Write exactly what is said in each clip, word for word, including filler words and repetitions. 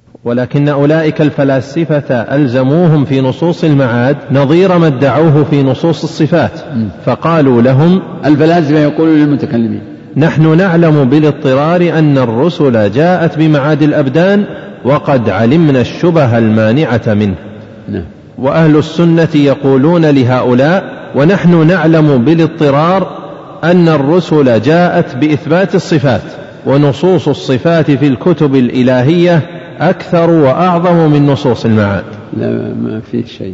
ولكن أولئك الفلاسفة ألزموهم في نصوص المعاد نظير ما ادعوه في نصوص الصفات، فقالوا لهم الفلاسفة يقولون للمتكلمين نحن نعلم بالاضطرار أن الرسل جاءت بمعاد الأبدان وقد علمنا الشبه المانعة منه. نعم. وأهل السنة يقولون لهؤلاء ونحن نعلم بالاضطرار أن الرسل جاءت بإثبات الصفات ونصوص الصفات في الكتب الإلهية أكثر وأعظم من نصوص المعاد. لا ما فيه شيء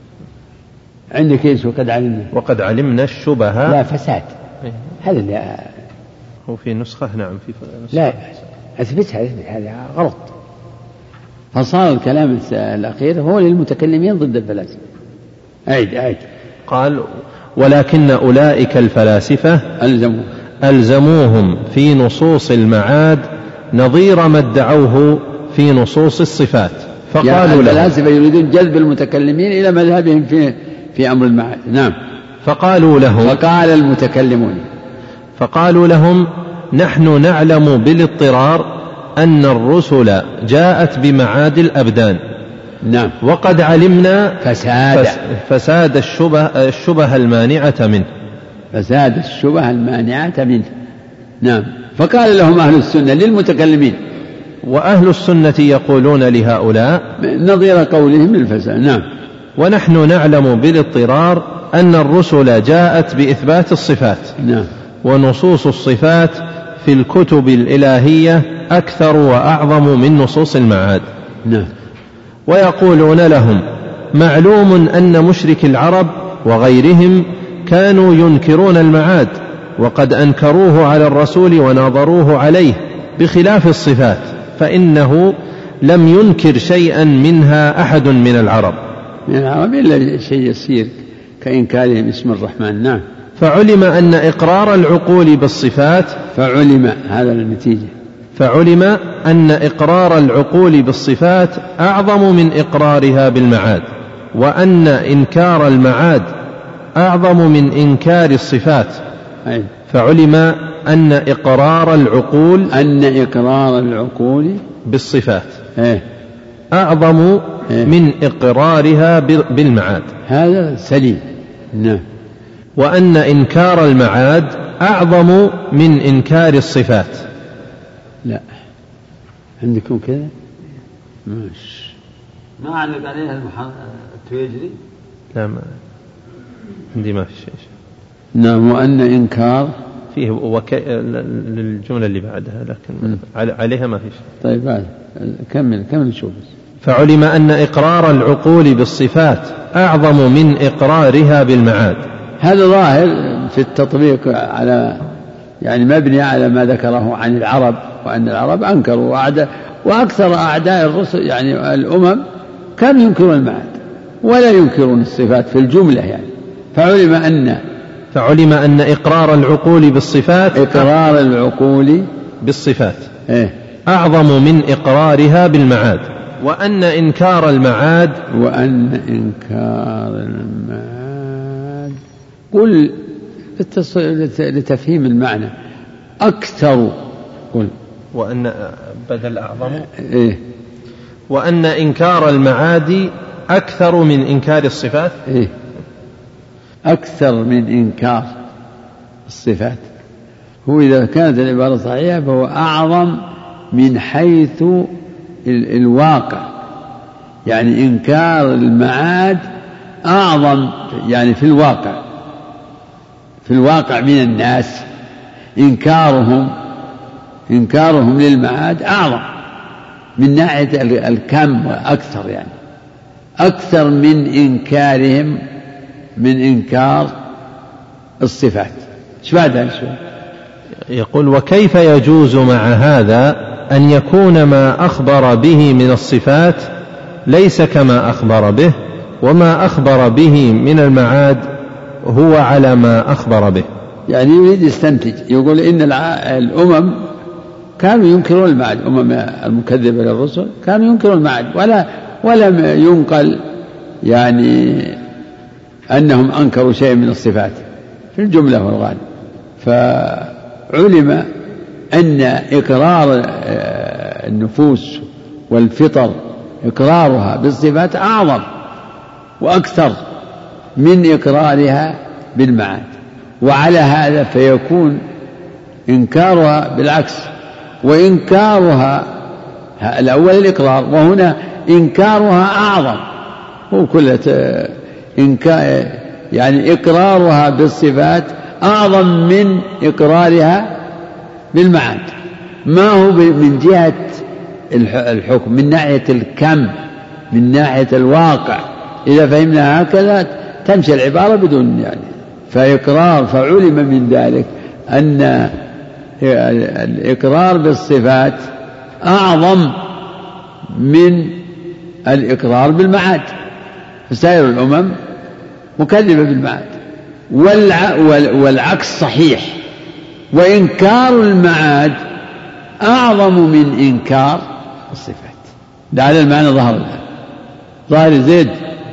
عندك ايش وقد علمنا وقد علمنا الشبه لا فساد هذا اللي هو في نسخة. نعم في نسخة. لا أثبتها هذا غلط. فصار الكلام الأخير هو للمتكلمين ضد الفلاسفة. أعيد أعيد. قال ولكن أولئك الفلاسفة ألزموا ألزموهم في نصوص المعاد نظير ما ادعوه في نصوص الصفات، فقالوا يعني لهم الفلاسفة يريدون جذب المتكلمين إلى مذهبهم في في أمر المعاد. نعم. فقالوا لهم فقال المتكلمون فقالوا لهم نحن نعلم بالاضطرار أن الرسل جاءت بمعاد الأبدان. نعم. وقد علمنا فساد فساد الشبه, الشبه المانعة منه فساد الشبه المانعة منه. نعم. فقال لهم أهل السنة للمتكلمين. وأهل السنة يقولون لهؤلاء نظير قولهم الفساد. نعم. ونحن نعلم بالاضطرار أن الرسل جاءت بإثبات الصفات. نعم. ونصوص الصفات في الكتب الإلهية أكثر وأعظم من نصوص المعاد. نعم. ويقولون لهم معلوم أن مشرك العرب وغيرهم كانوا ينكرون المعاد وقد أنكروه على الرسول وناظروه عليه بخلاف الصفات، فإنه لم ينكر شيئا منها أحد من العرب من العرب إلا شيء يسير كإنكارهم اسم الرحمن. نعم. فعلم أن إقرار العقول بالصفات فعلم هذا النتيجة فعلم أن إقرار العقول بالصفات أعظم من إقرارها بالمعاد، وأن إنكار المعاد أعظم من إنكار الصفات. أي. فعلم أن إقرار العقول أن إقرار العقول بالصفات أي. أعظم أي. من إقرارها بالمعاد. هذا سليم. نعم. وأن إنكار المعاد أعظم من إنكار الصفات. لا عندكم كذا ماشي ما علق عليها التويجري. لا ما عندي ما في شيء. نعم. وأن إنكار فيه وك... للجملة اللي بعدها لكن م. عليها ما في شيء. طيب بعد كمل كمل شوف. فعلم أن إقرار العقول بالصفات أعظم من إقرارها بالمعاد. هذا ظاهر في التطبيق على يعني مبني على ما ذكره عن العرب، وأن العرب أنكروا وأعداء وأكثر أعداء الرسل يعني الأمم كانوا ينكرون المعاد ولا ينكرون الصفات في الجملة يعني. فعلم أن فعلم أن إقرار العقول بالصفات إقرار العقول بالصفات إيه؟ أعظم من إقرارها بالمعاد، وأن إنكار المعاد وأن إنكار المعاد قل لتفهيم المعنى أكثر. قل وأن بدل أعظم إيه؟ وأن إنكار المعاد أكثر من إنكار الصفات. إيه؟ أكثر من إنكار الصفات. هو إذا كانت العبارة صحيحة فهو أعظم من حيث الواقع، يعني إنكار المعاد أعظم يعني في الواقع في الواقع من الناس إنكارهم إنكارهم للمعاد أعظم من ناحية الكم وأكثر يعني أكثر من إنكارهم من إنكار الصفات. ايش بعدها؟ يقول وكيف يجوز مع هذا أن يكون ما أخبر به من الصفات ليس كما أخبر به، وما أخبر به من المعاد هو على ما أخبر به. يعني يريد يستنتج يقول إن الأمم كانوا ينكرون المعاد، الأمم المكذبة للرسل كانوا ينكرون المعاد ولا ولم ينقل يعني أنهم أنكروا شيء من الصفات في الجملة والغالب. فعلم أن إقرار النفوس والفطر إقرارها بالصفات أعظم وأكثر من إقرارها بالمعاد. وعلى هذا فيكون إنكارها بالعكس، وإنكارها الأول الإقرار، وهنا إنكارها أعظم. هو كل إنكار يعني إقرارها بالصفات أعظم من إقرارها بالمعاد. ما هو من جهة الحكم، من ناحية الكم، من ناحية الواقع. إذا فهمنا هكذا تمشي العبارة بدون يعني. فإقرار فعلم من ذلك أن الإقرار بالصفات أعظم من الإقرار بالمعاد. فسائر الأمم مكذبة بالمعاد، والعكس صحيح. وإنكار المعاد أعظم من إنكار الصفات. ده على المعنى ظهر الآن ظاهر زيد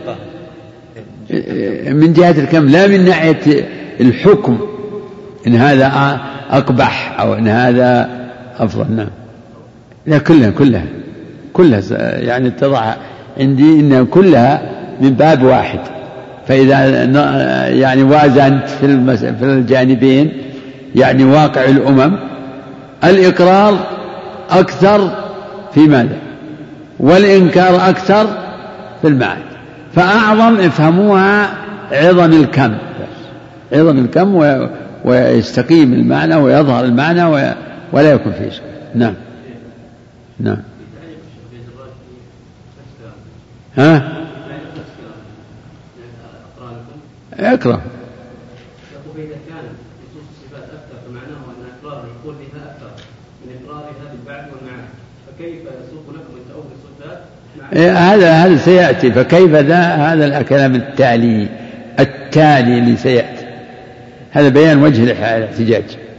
من جهة الكم، لا من ناحية الحكم إن هذا أقبح أو إن هذا أفضل. نعم، لا كلها كلها كلها يعني اتضح عندي إنها كلها من باب واحد. فإذا يعني وازنت في في الجانبين يعني واقع الأمم الإقرار أكثر في ماذا، والإنكار أكثر في المعاد. فأعظم افهموها عظم الكم، عظم الكم ويستقيم المعنى ويظهر المعنى ولا يكون فيه شيء. نعم نعم. ها اقرأ. فإذا كان نصوص الصفات أكثر فمعناه أن إقراره يكون بها أكثر من إقرارها بالبعد والمعاد، فكيف يسوق لكم أن تأولوا الصفات؟ هذا هذا سيأتي. فكيف ذا هذا الكلام التالي التالي اللي سيأتي، هذا بيان وجه الاحتجاج.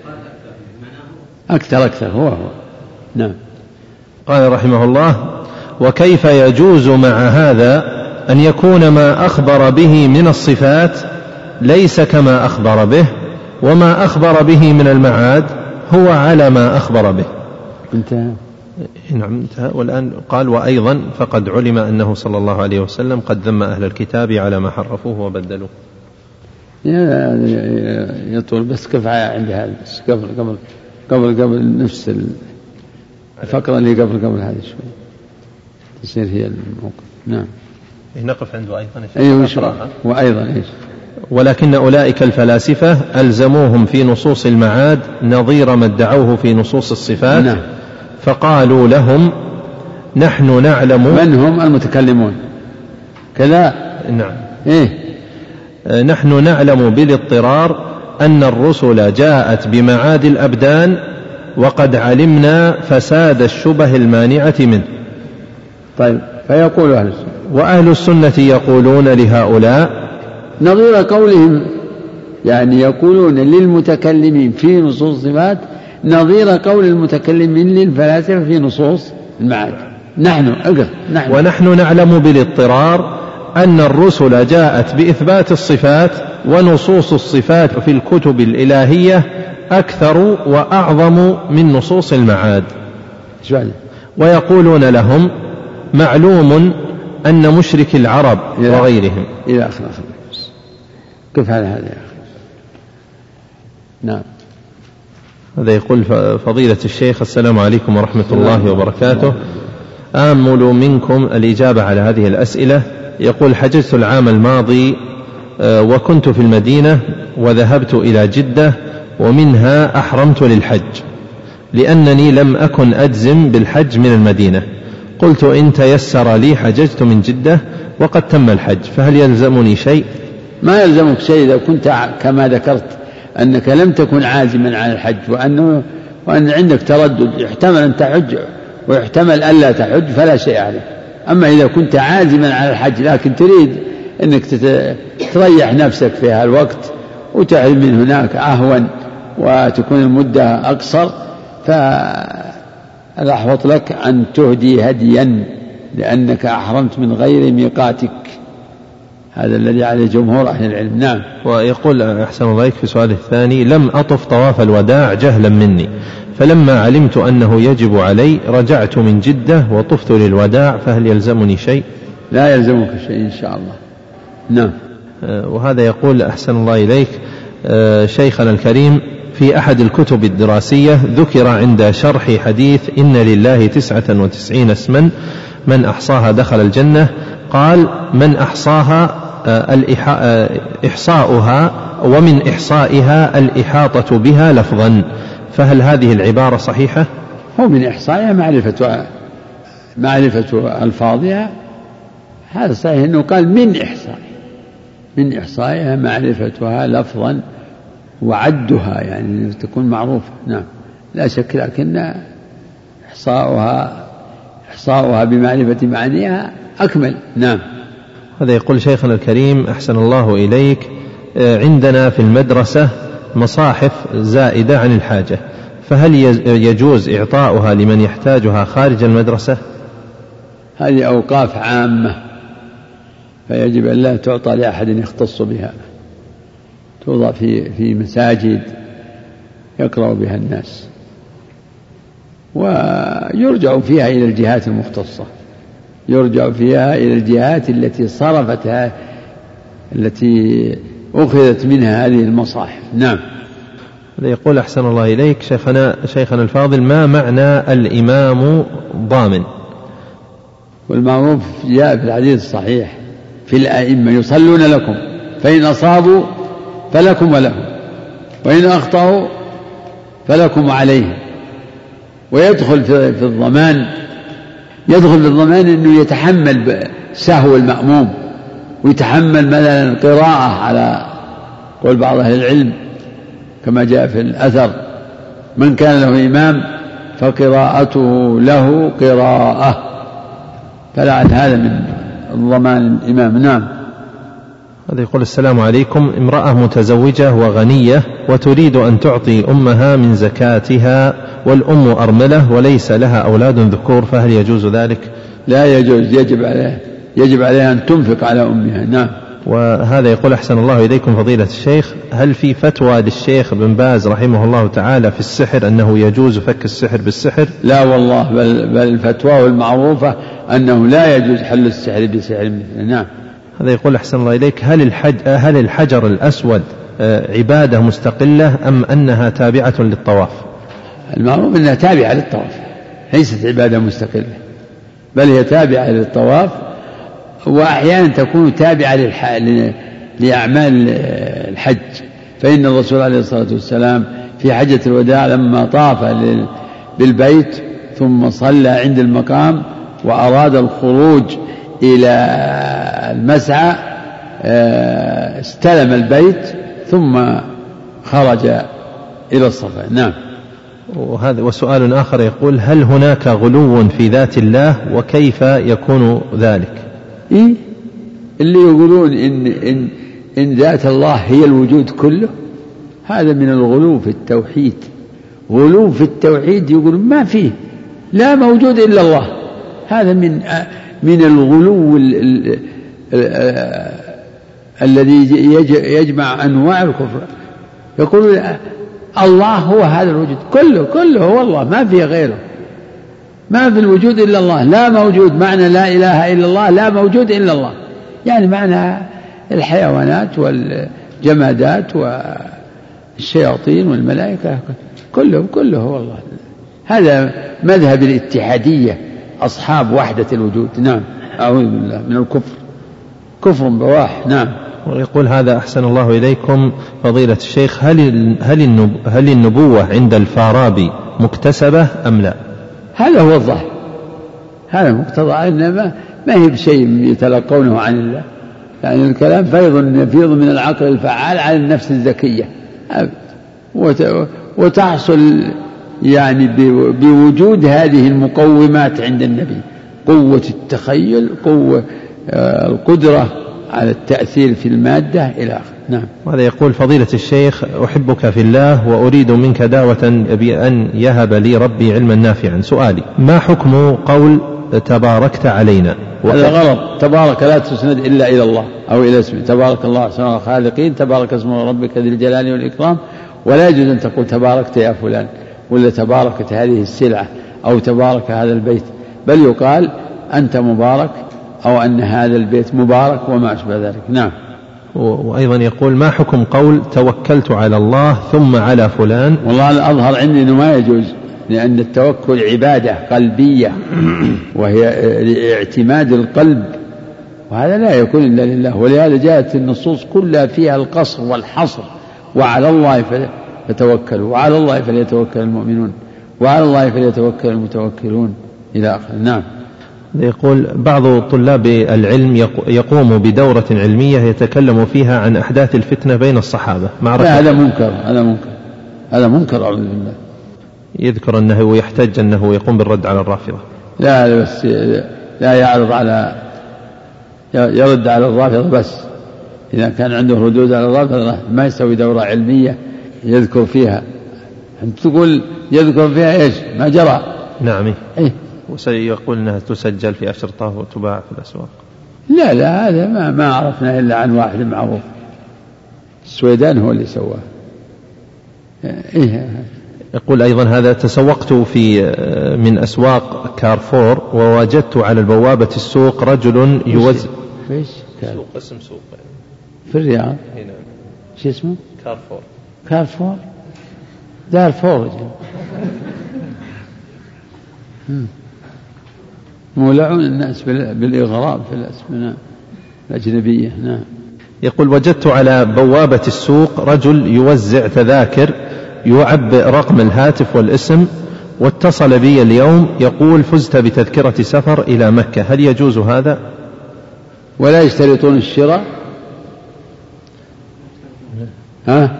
أكثر أكثر هو هو. نعم. قال رحمه الله: وكيف يجوز مع هذا أن يكون ما أخبر به من الصفات ليس كما أخبر به، وما أخبر به من المعاد هو على ما أخبر به. انتهى. نعم انتهى. والآن قال: وأيضا فقد علم أنه صلى الله عليه وسلم قد ذم أهل الكتاب على ما حرفوه وبدلوه. يطول بس كفاية عند هذا قبل قبل قبل قبل نفس الفقرة اللي قبل قبل هذا شوي تصير هي الموقف. نعم. نقف عنده أيضا. أيوة. وأيضا إيش؟ ولكن أولئك الفلاسفة ألزموهم في نصوص المعاد نظير ما ادعوه في نصوص الصفات. نعم. فقالوا لهم: نحن نعلم. من هم المتكلمون كذا؟ نعم. إيه؟ نحن نعلم بالاضطرار أن الرسل جاءت بمعاد الأبدان، وقد علمنا فساد الشبه المانعة منه. طيب، فيقول أهل السنة. وأهل السنة يقولون لهؤلاء نظير قولهم، يعني يقولون للمتكلمين في نصوص الصفات نظير قول المتكلمين للفلاسفة في نصوص المعاد. نحن أقر نحن ونحن نعلم بالاضطرار أن الرسل جاءت بإثبات الصفات، ونصوص الصفات في الكتب الإلهية أكثر وأعظم من نصوص المعاد. ويقولون لهم: معلوم أن مشرك العرب وغيرهم إلى آخر. كيف هذا هذا يا أخي؟ نعم. هذا يقول: فضيلة الشيخ السلام عليكم ورحمة الله وبركاته، آمل منكم الإجابة على هذه الأسئلة. يقول: حجزت العام الماضي وكنت في المدينة وذهبت إلى جدة، ومنها أحرمت للحج لأنني لم أكن أجزم بالحج من المدينة. قلت: إن تيسر لي حججت من جدة وقد تم الحج، فهل يلزمني شيء؟ ما يلزمك شيء إذا كنت كما ذكرت أنك لم تكن عازما على الحج، وأنه وأن عندك تردد، يحتمل أن تحج ويحتمل ألا تحج، فلا شيء عليك. أما إذا كنت عازما على الحج لكن تريد أنك تريح نفسك في هالوقت وتحرم من هناك أهون وتكون المدة أقصر، فالأحوط لك أن تهدي هديا لأنك أحرمت من غير ميقاتك. هذا الذي عليه جمهور أهل العلم. نعم. ويقول أحسن الله إليك في سؤاله الثاني: لم أطف طواف الوداع جهلا مني، فلما علمت أنه يجب علي رجعت من جدة وطفت للوداع، فهل يلزمني شيء؟ لا يلزمك شيء إن شاء الله. نعم. وهذا يقول أحسن الله إليك: شيخنا الكريم، في أحد الكتب الدراسية ذكر عند شرح حديث إن لله تسعة وتسعين اسما من أحصاها دخل الجنة، قال: من أحصاها إحصاؤها، ومن إحصائها الإحاطة بها لفظا، فهل هذه العبارة صحيحة؟ هو من إحصائها معرفة معرفة ألفاظها، هذا صحيح أنه قال من إحصائها، من إحصائها معرفتها لفظا وعدها، يعني تكون معروفة. نعم لا شك، لكن إحصاؤها إحصاؤها بمعرفة معانيها أكمل. نعم. هذا يقول شيخنا الكريم أحسن الله إليك: عندنا في المدرسة مصاحف زائدة عن الحاجة، فهل يجوز إعطاؤها لمن يحتاجها خارج المدرسة؟ هذه أوقاف عامة، فيجب أن لا تعطى لأحد يختص بها، توضع في في مساجد يقرأ بها الناس، ويرجع فيها إلى الجهات المختصة، يرجع فيها إلى الجهات التي صرفتها، التي أخذت منها هذه المصاحف. نعم. يقول أحسن الله إليك شيخنا, شيخنا الفاضل: ما معنى الإمام ضامن؟ والمعروف جاء في الحديث الصحيح: في الأئمة يصلون لكم، فإن أصابوا فلكم ولهم، وإن أخطأوا فلكم عليهم. ويدخل في الضمان، يدخل في الضمان أنه يتحمل سهو المأموم، ويتحمل مثلا القراءة على قول بعض أهل العلم كما جاء في الأثر: من كان له إمام فقراءته له قراءة، فلعل هذا من الضمان الإمام. نعم. هذا يقول: السلام عليكم، امرأة متزوجة وغنية وتريد أن تعطي أمها من زكاتها، والأم أرملة وليس لها أولاد ذكور، فهل يجوز ذلك؟ لا يجوز، يجب عليها يجب عليها أن تنفق على أمها. نعم. وهذا يقول أحسن الله إليكم فضيلة الشيخ: هل في فتوى للشيخ بن باز رحمه الله تعالى في السحر أنه يجوز فك السحر بالسحر؟ لا والله، بل, بل الفتوى المعروفة أنه لا يجوز حل السحر بسحر مثله. نعم. هذا يقول أحسن الله إليك: هل, الحج هل الحجر الأسود عبادة مستقلة أم أنها تابعة للطواف؟ المعروف أنها تابعة للطواف، ليست عبادة مستقلة، بل هي تابعة للطواف، وأحيانا تكون تابعة لأعمال الحج. فإن الرسول عليه الصلاة والسلام في حجة الوداع لما طاف بالبيت ثم صلى عند المقام وأراد الخروج إلى المسعى استلم البيت ثم خرج إلى الصفا. نعم. وهذا وسؤال آخر يقول: هل هناك غلو في ذات الله، وكيف يكون ذلك؟ إيه؟ اللي يقولون إن, إن, إن ذات الله هي الوجود كله، هذا من الغلو في التوحيد. غلو في التوحيد يقولون ما فيه لا موجود إلا الله، هذا من من الغلو ال ال ال الذي يجمع أنواع الكفر. يقولون الله هو هذا الوجود كله، كله هو الله، ما فيه غيره، ما في الوجود إلا الله، لا موجود. معنى لا إله إلا الله لا موجود إلا الله، يعني معنى الحيوانات والجمادات والشياطين والملائكة كله كله هو الله. هذا مذهب الاتحادية، أصحاب وحدة الوجود. نعم. أعوذ بالله من الكفر، كفر بواح. نعم. ويقول هذا أحسن الله إليكم فضيلة الشيخ: هل هل هل النبوة عند الفارابي مكتسبة أم لا؟ هذا هو الظاهر، هذا مقتضى، إنما ما هي بشيء يتلقونه عن الله، يعني الكلام فيض يفيض من العقل الفعال على النفس الذكية، وتحصل يعني بوجود هذه المقومات عند النبي: قوة التخيل، قوة القدرة على التأثير في المادة إلى آخره. نعم. وهذا يقول: فضيلة الشيخ، أحبك في الله وأريد منك دعوة بأن يهب لي ربي علما نافعا. سؤالي: ما حكم قول تباركت علينا. هذا غلط، تبارك لا تسند إلا إلى الله أو إلى اسمه، تبارك الله أحسن الخالقين، تبارك اسم ربك ذي الجلال والإكرام. ولا يجوز أن تقول تباركت يا فلان، ولا تباركت هذه السلعة، أو تبارك هذا البيت، بل يقال أنت مبارك، أو أن هذا البيت مبارك وما أشبه ذلك. نعم. وأيضا يقول ما حكم قول توكلت على الله ثم على فلان؟ والله الأظهر عندي أنه ما يجوز، لأن التوكل عبادة قلبية وهي اعتماد القلب، وهذا لا يكون إلا لله. ولهذا جاءت النصوص كلها فيها القصر والحصر، وعلى الله فتوكلوا، وعلى الله فليتوكل المؤمنون، وعلى الله فليتوكل المتوكلون إلى آخره. نعم. يقول بعض طلاب العلم يقوم بدورة علمية يتكلم فيها عن أحداث الفتنة بين الصحابة. لا، هذا منكر، هذا منكر، هذا منكر أعوذ بالله. يذكر أنه يحتج أنه يقوم بالرد على الرافضة. لا بس لا يعرض على يرد على الرافضة بس. إذا كان عنده ردود على الرافضة ما يسوي دورة علمية يذكر فيها. أنت تقول يذكر فيها إيش؟ ما جرى. نعم. إيه؟ وسيقول أنها تسجل في أشرطة وتباع في الأسواق. لا لا، هذا ما ما عرفنا إلا عن واحد معروف، السويدان هو اللي سواه. إيه؟ يقول أيضا هذا تسوقت في من أسواق كارفور ووجدت على البوابة السوق رجل يوزع. فيش سوق اسم سوق في الرياض هنا. شو اسمه؟ كارفور. كارفور دار فورج. مولعون الناس بالإغراء في الأسماء الأجنبية. نعم. يقول وجدت على بوابة السوق رجل يوزع تذاكر يعبئ رقم الهاتف والاسم، واتصل بي اليوم يقول فزت بتذكرة سفر إلى مكة، هل يجوز هذا؟ ولا يشترطون الشراء؟ ها؟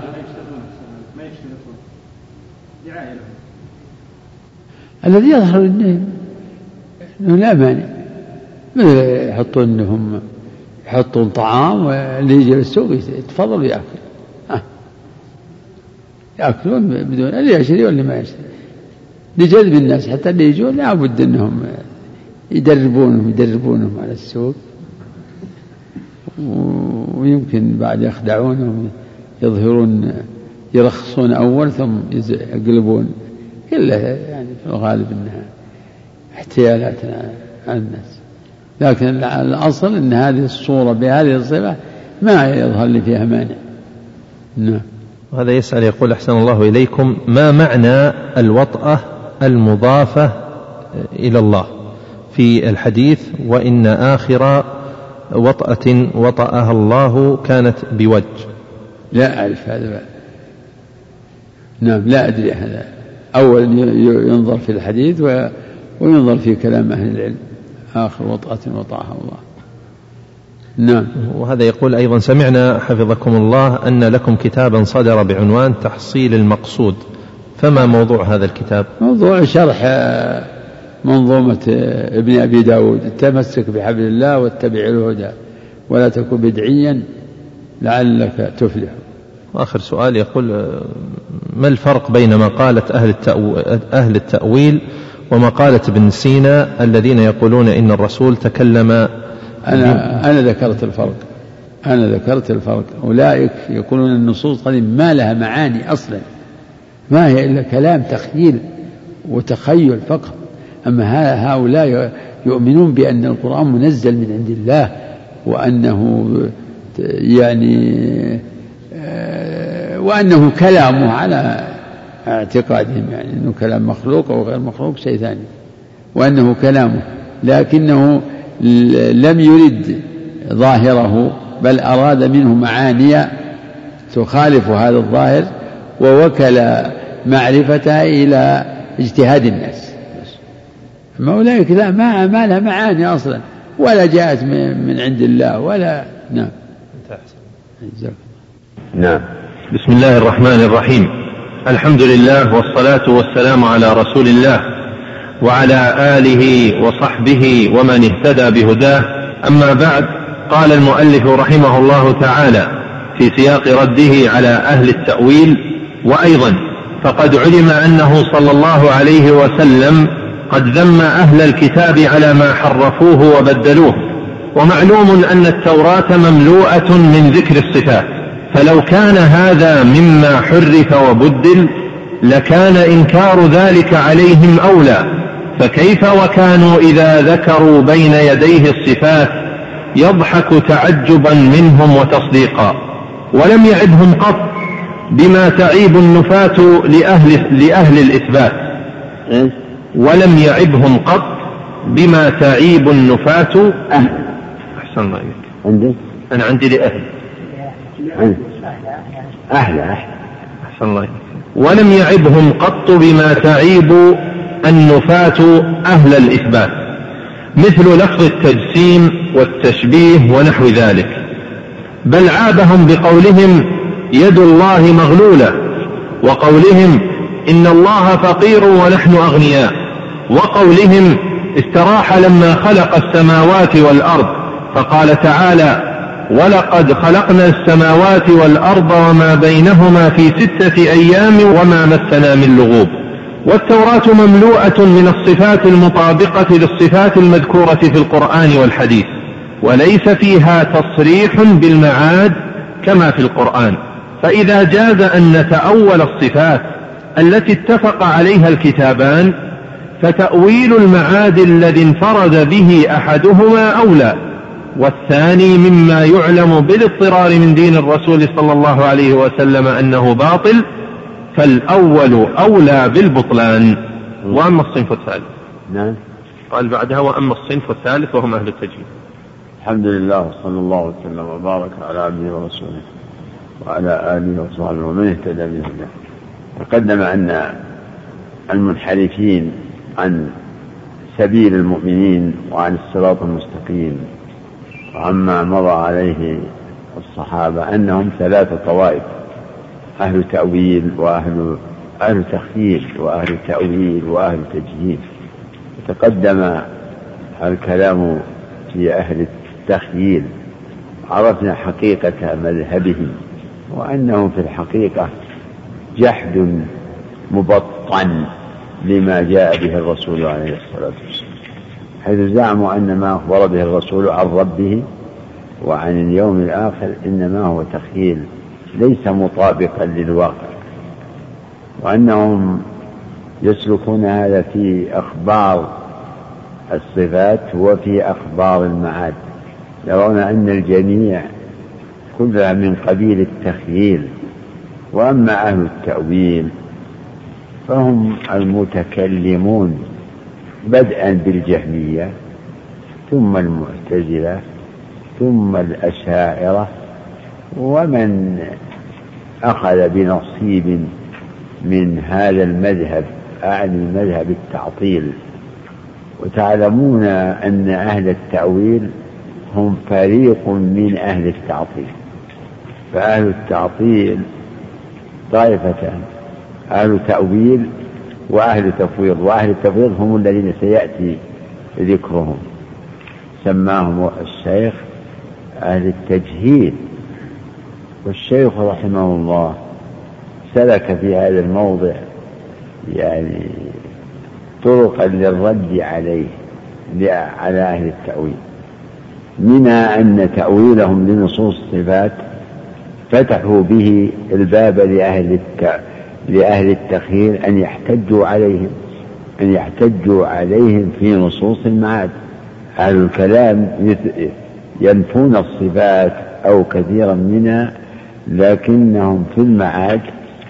الذي يظهر انه لا مانع، مثل يحطون انهم يحطون طعام واللي يجي للسوق يتفضل ويأكل، ها يأكلون بدون اللي يشتري واللي ما يشتري، لجذب الناس حتى اللي يجون لا بد انهم يدربونهم يدربونهم على السوق، ويمكن بعد يخدعونهم يظهرون يرخصون أول ثم يقلبون، كلها يعني في الغالب أنها احتيالات على الناس. لكن الأصل أن هذه الصورة بهذه الصفة ما يظهر لي فيها مانع. نعم. وهذا يسأل يقول أحسن الله إليكم ما معنى الوطأة المضافة إلى الله في الحديث وإن آخر وطأة وطأها الله كانت بوجه؟ لا أعرف هذا بقى. نعم لا أدري هذا. أولا ينظر في الحديث وينظر في كلام أهل العلم، آخر وطأة وطأها الله. نعم. وهذا يقول أيضا سمعنا حفظكم الله أن لكم كتابا صدر بعنوان تحصيل المقصود، فما موضوع هذا الكتاب؟ موضوع شرح منظومة ابن أبي داود، التمسك بحبل الله واتبع الهدى ولا تكن بدعيا لعلك تفلح. وآخر سؤال يقول ما الفرق بين ما قالت أهل, التأو... أهل التأويل وما قالت ابن سينا الذين يقولون إن الرسول تكلم؟ أنا, أنا ذكرت الفرق أنا ذكرت الفرق أولئك يقولون النصوص قديم ما لها معاني أصلا، ما هي إلا كلام تخيل وتخيل فقط. أما هؤلاء يؤمنون بأن القرآن منزل من عند الله، وأنه يعني وأنه كلامه على اعتقادهم، يعني أنه كلام مخلوق أو غير مخلوق شيء ثاني، وأنه كلامه لكنه لم يرد ظاهره بل أراد منه معاني تخالف هذا الظاهر، ووكل معرفتها إلى اجتهاد الناس. أما أولئك لا ما, ما لها معاني أصلا ولا جاءت من عند الله ولا. نعم. نعم. بسم الله الرحمن الرحيم، الحمد لله والصلاة والسلام على رسول الله وعلى آله وصحبه ومن اهتدى بهداه، أما بعد. قال المؤلف رحمه الله تعالى في سياق رده على أهل التأويل: وأيضا فقد علم أنه صلى الله عليه وسلم قد ذم أهل الكتاب على ما حرفوه وبدلوه، ومعلوم أن التوراة مملوءة من ذكر الصفات، فلو كان هذا مما حرف وبدل لكان إنكار ذلك عليهم أولى، فكيف وكانوا إذا ذكروا بين يديه الصفات يضحك تعجبا منهم وتصديقا، ولم يعدهم قط بما تعيب النفاة لأهل, لأهل الإثبات ولم يعبهم قط بما تعيب النفاة أهل. أحسن الله إليك. عندي أنا عندي لأهل أهل أهل أحسن الله إليك. ولم يعبهم قط بما تعيب النفاة أهل الإثبات، مثل لفظ التجسيم والتشبيه ونحو ذلك، بل عابهم بقولهم يد الله مغلولة، وقولهم إن الله فقير ونحن أغنياء، وقولهم استراح لما خلق السماوات والأرض، فقال تعالى ولقد خلقنا السماوات والأرض وما بينهما في ستة أيام وما مسنا من لغوب. والتوراة مملوءة من الصفات المطابقة للصفات المذكورة في القرآن والحديث، وليس فيها تصريح بالمعاد كما في القرآن، فإذا جاز أن نتأول الصفات التي اتفق عليها الكتابان فتأويل المعاد الذي انفرد به أحدهما أولى، والثاني مما يعلم بالاضطرار من دين الرسول صلى الله عليه وسلم أنه باطل، فالأول أولى بالبطلان. وأما الصنف الثالث نعم قال بعدها وأما الصنف الثالث وهم أهل التجهيل. الحمد لله وصلى الله وسلم وبارك على عبده ورسوله وعلى آله وصحبه ومن اهتدى بهداه. تقدم أن المنحرفين عن سبيل المؤمنين وعن الصراط المستقيم وعما مضى عليه الصحابة أنهم ثلاثة طوائف: أهل تأويل وأهل أهل تخييل وأهل تأويل وأهل تجهيل. تقدم الكلام في أهل التخييل، عرفنا حقيقة مذهبهم وأنهم في الحقيقة جحد مبطن لما جاء به الرسول عليه الصلاة والسلام، حيث زعموا أن ما أخبر به الرسول عن ربه وعن اليوم الآخر إنما هو تخييل ليس مطابقا للواقع، وأنهم يسلكون هذا في أخبار الصفات وفي أخبار المعاد، يرون أن الجميع كلها من قبيل التخييل. وأما أهل التأويل فهم المتكلمون بدءا بالجهمية ثم المعتزلة ثم الأشاعرة ومن أخذ بنصيب من هذا المذهب، أعني مذهب التعطيل. وتعلمون أن أهل التأويل هم فريق من أهل التعطيل، فأهل التعطيل طائفتان: أهل تأويل وأهل تفويض. وأهل التفويض هم الذين سيأتي ذكرهم، سماهم الشيخ أهل التجهيل. والشيخ رحمه الله سلك في هذا الموضع يعني طرقا للرد عليه على أهل التأويل، منها أن تأويلهم لنصوص الصفات فتحوا به الباب لأهل الت... لأهل التخييل أن يحتجوا عليهم أن يحتجوا عليهم في نصوص المعاد. أهل الكلام ينفون الصفات أو كثيرا منها، لكنهم في المعاد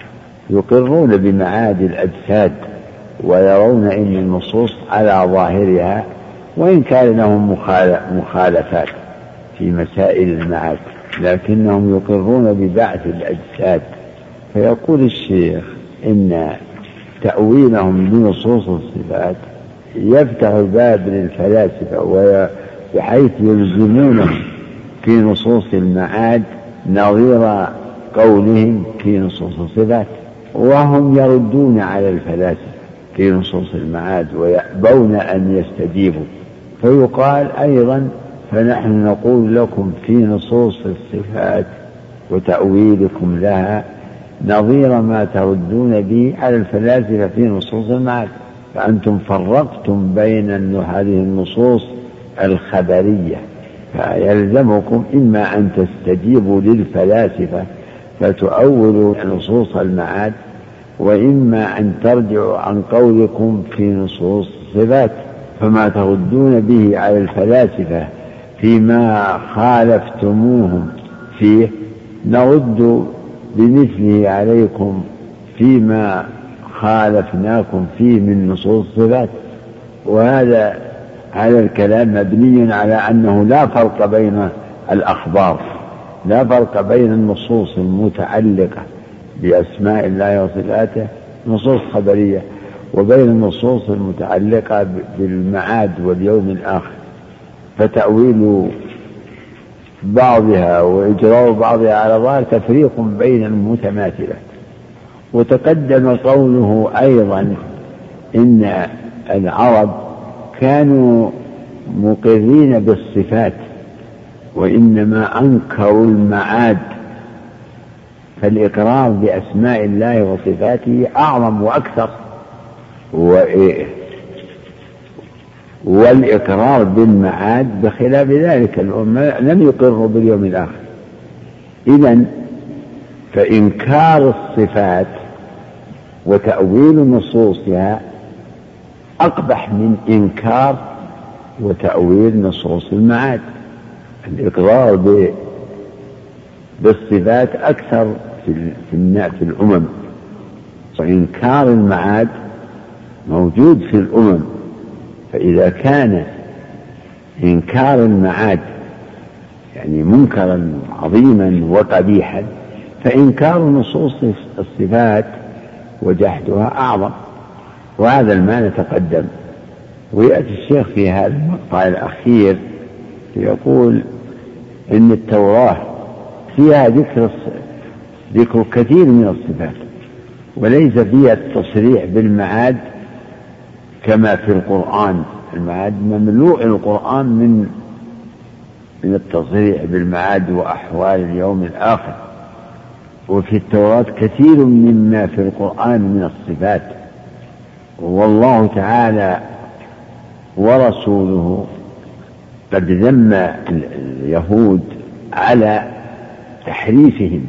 يقرون بمعاد الأجساد ويرون أن النصوص على ظاهرها، وإن كان لهم مخالفات في مسائل المعاد لكنهم يقرون ببعث الأجساد. فيقول الشيخ إن تأويلهم لنصوص الصفات يفتح الباب للفلاسفة بحيث يلزمونهم في نصوص المعاد نظير قولهم في نصوص الصفات، وهم يردون على الفلاسفة في نصوص المعاد ويأبون أن يستجيبوا. فيقال أيضا فنحن نقول لكم في نصوص الصفات وتأويلكم لها نظير ما تردون به على الفلاسفة في نصوص المعاد. فأنتم فرقتم بين هذه النصوص الخبرية، فيلزمكم إما أن تستجيبوا للفلاسفة فتؤولوا نصوص المعاد، وإما أن ترجعوا عن قولكم في نصوص الصفات. فما تردون به على الفلاسفة فيما خالفتموهم فيه نرد بمثله عليكم فيما خالفناكم فيه من نصوص الصفات. وهذا هذا الكلام مبني على أنه لا فرق بين الأخبار، لا فرق بين النصوص المتعلقة بأسماء الله وصفاته نصوص خبرية وبين النصوص المتعلقة بالمعاد واليوم الآخر، فتأويل بعضها وإجراء بعضها على بعض تفريق بين المتماثلة. وتقدم قوله أيضا إن العرب كانوا مقرين بالصفات وإنما أنكروا المعاد، فالإقرار بأسماء الله وصفاته أعظم وأكثر، والإقرار بالمعاد بخلاف ذلك الأمة لم يقروا باليوم الآخر. إذن فإنكار الصفات وتأويل نصوصها أقبح من إنكار وتأويل نصوص المعاد. الإقرار بالصفات أكثر في الأمم، وإنكار المعاد موجود في الأمم. فإذا كان إنكار المعاد يعني منكرا عظيما وقبيحا، فإنكار نصوص الصفات وجحدها أعظم. وهذا المعنى تقدم. ويأتي الشيخ في هذا المقطع الأخير يقول إن التوراة فيها ذكر ذكر كثير من الصفات، وليس فيها التصريح بالمعاد كما في القرآن. المعاد مملوء القرآن من من التصريح بالمعاد وأحوال اليوم الآخر، وفي التوراة كثير مما في القرآن من الصفات. والله تعالى ورسوله قد ذم اليهود على تحريفهم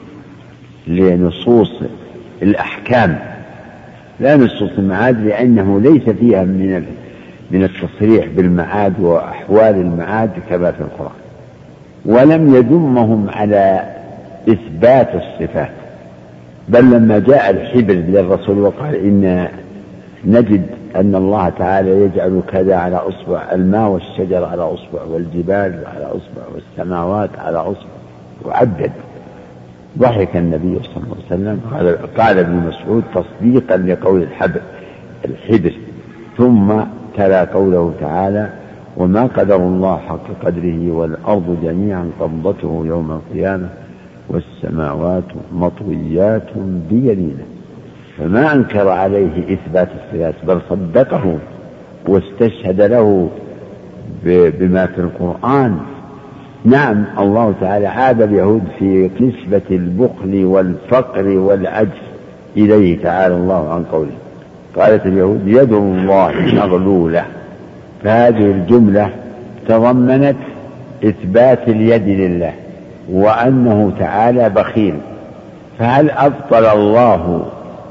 لنصوص الأحكام، لا نصوص المعاد، لأنه ليس فيها من من التصريح بالمعاد وأحوال المعاد كما في القرآن. ولم يذمهم على إثبات الصفات، بل لما جاء الحبر للرسول وقال إن نجد أن الله تعالى يجعل كذا على أصبع، الماء والشجر على أصبع، والجبال على أصبع، والسماوات على أصبع، وعدد. ضحك النبي صلى الله عليه وسلم. قال, قال ابن مسعود تصديقا لقول الحبر الحبر ثم تلا قوله تعالى وما قدر الله حق قدره والأرض جميعا قبضته يوم القيامة والسماوات مطويات بيمينه. فما أنكر عليه إثبات الصفات، بل صدقه واستشهد له بما في القرآن. نعم، الله تعالى عاب اليهود في نسبة البخل والفقر والعجز إليه تعالى الله عن قوله. قالت اليهود يد الله مغلولة، فهذه الجملة تضمنت إثبات اليد لله وأنه تعالى بخيل. فهل أبطل الله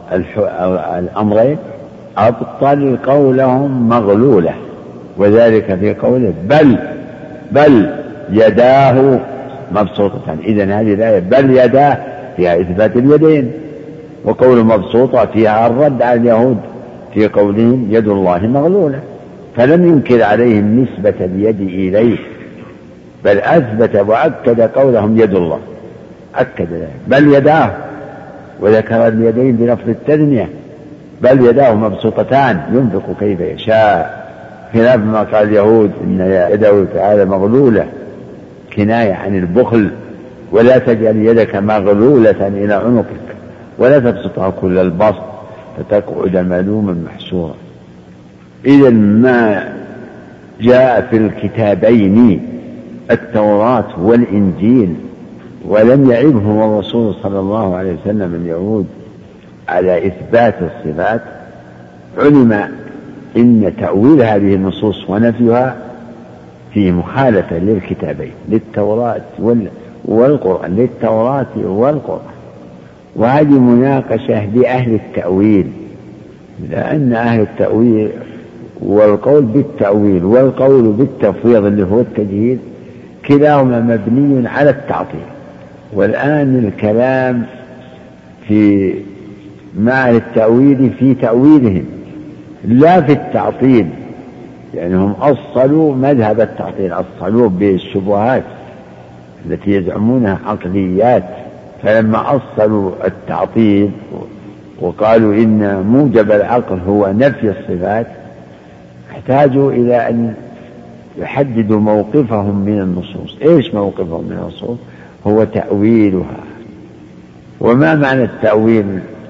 الأمرين؟ أبطل قولهم مغلولة، وذلك في قوله بل بل يداه مبسوطة. إذن هذه الآية بل يداه فيها إثبات اليدين، وقول مبسوطة فيها الرد على اليهود في قولهم يد الله مغلولة. فلم ينكر عليهم نسبة اليد إليه، بل أثبت وأكد قولهم يد الله، أكد ذلك بل يداه، وذكر اليدين بلفظ التثنية بل يداه مبسوطتان ينفق كيف يشاء، خلاف ما قال اليهود إن يده تعالى مغلولة كناية عن البخل. ولا تجعل يدك مغلولة إلى عنقك ولا تبسطها كل البسط فتقعد ملوما محسورا. إذا ما جاء في الكتابين التوراة والإنجيل ولم يعبهم الرسول صلى الله عليه وسلم اليهود على إثبات الصفات، علم إن تأويل هذه النصوص ونفيها فيه مخالفة للكتابين، للتوراة والقرآن، للتوراة والقرآن. وهذه مناقشة لأهل التأويل، لأن أهل التأويل والقول بالتأويل والقول بالتفويض اللي هو التجهيل كلاهما مبني على التعطيل. والآن الكلام في مع التأويل في تأويلهم لا في التعطيل، يعني هم أصلوا مذهب التعطيل، أصلوه بالشبهات التي يزعمونها عقليات. فلما أصلوا التعطيل وقالوا إن موجب العقل هو نفي الصفات، احتاجوا إلى أن يحددوا موقفهم من النصوص. إيش موقفهم من النصوص؟ هو تأويلها. وما معنى التأويل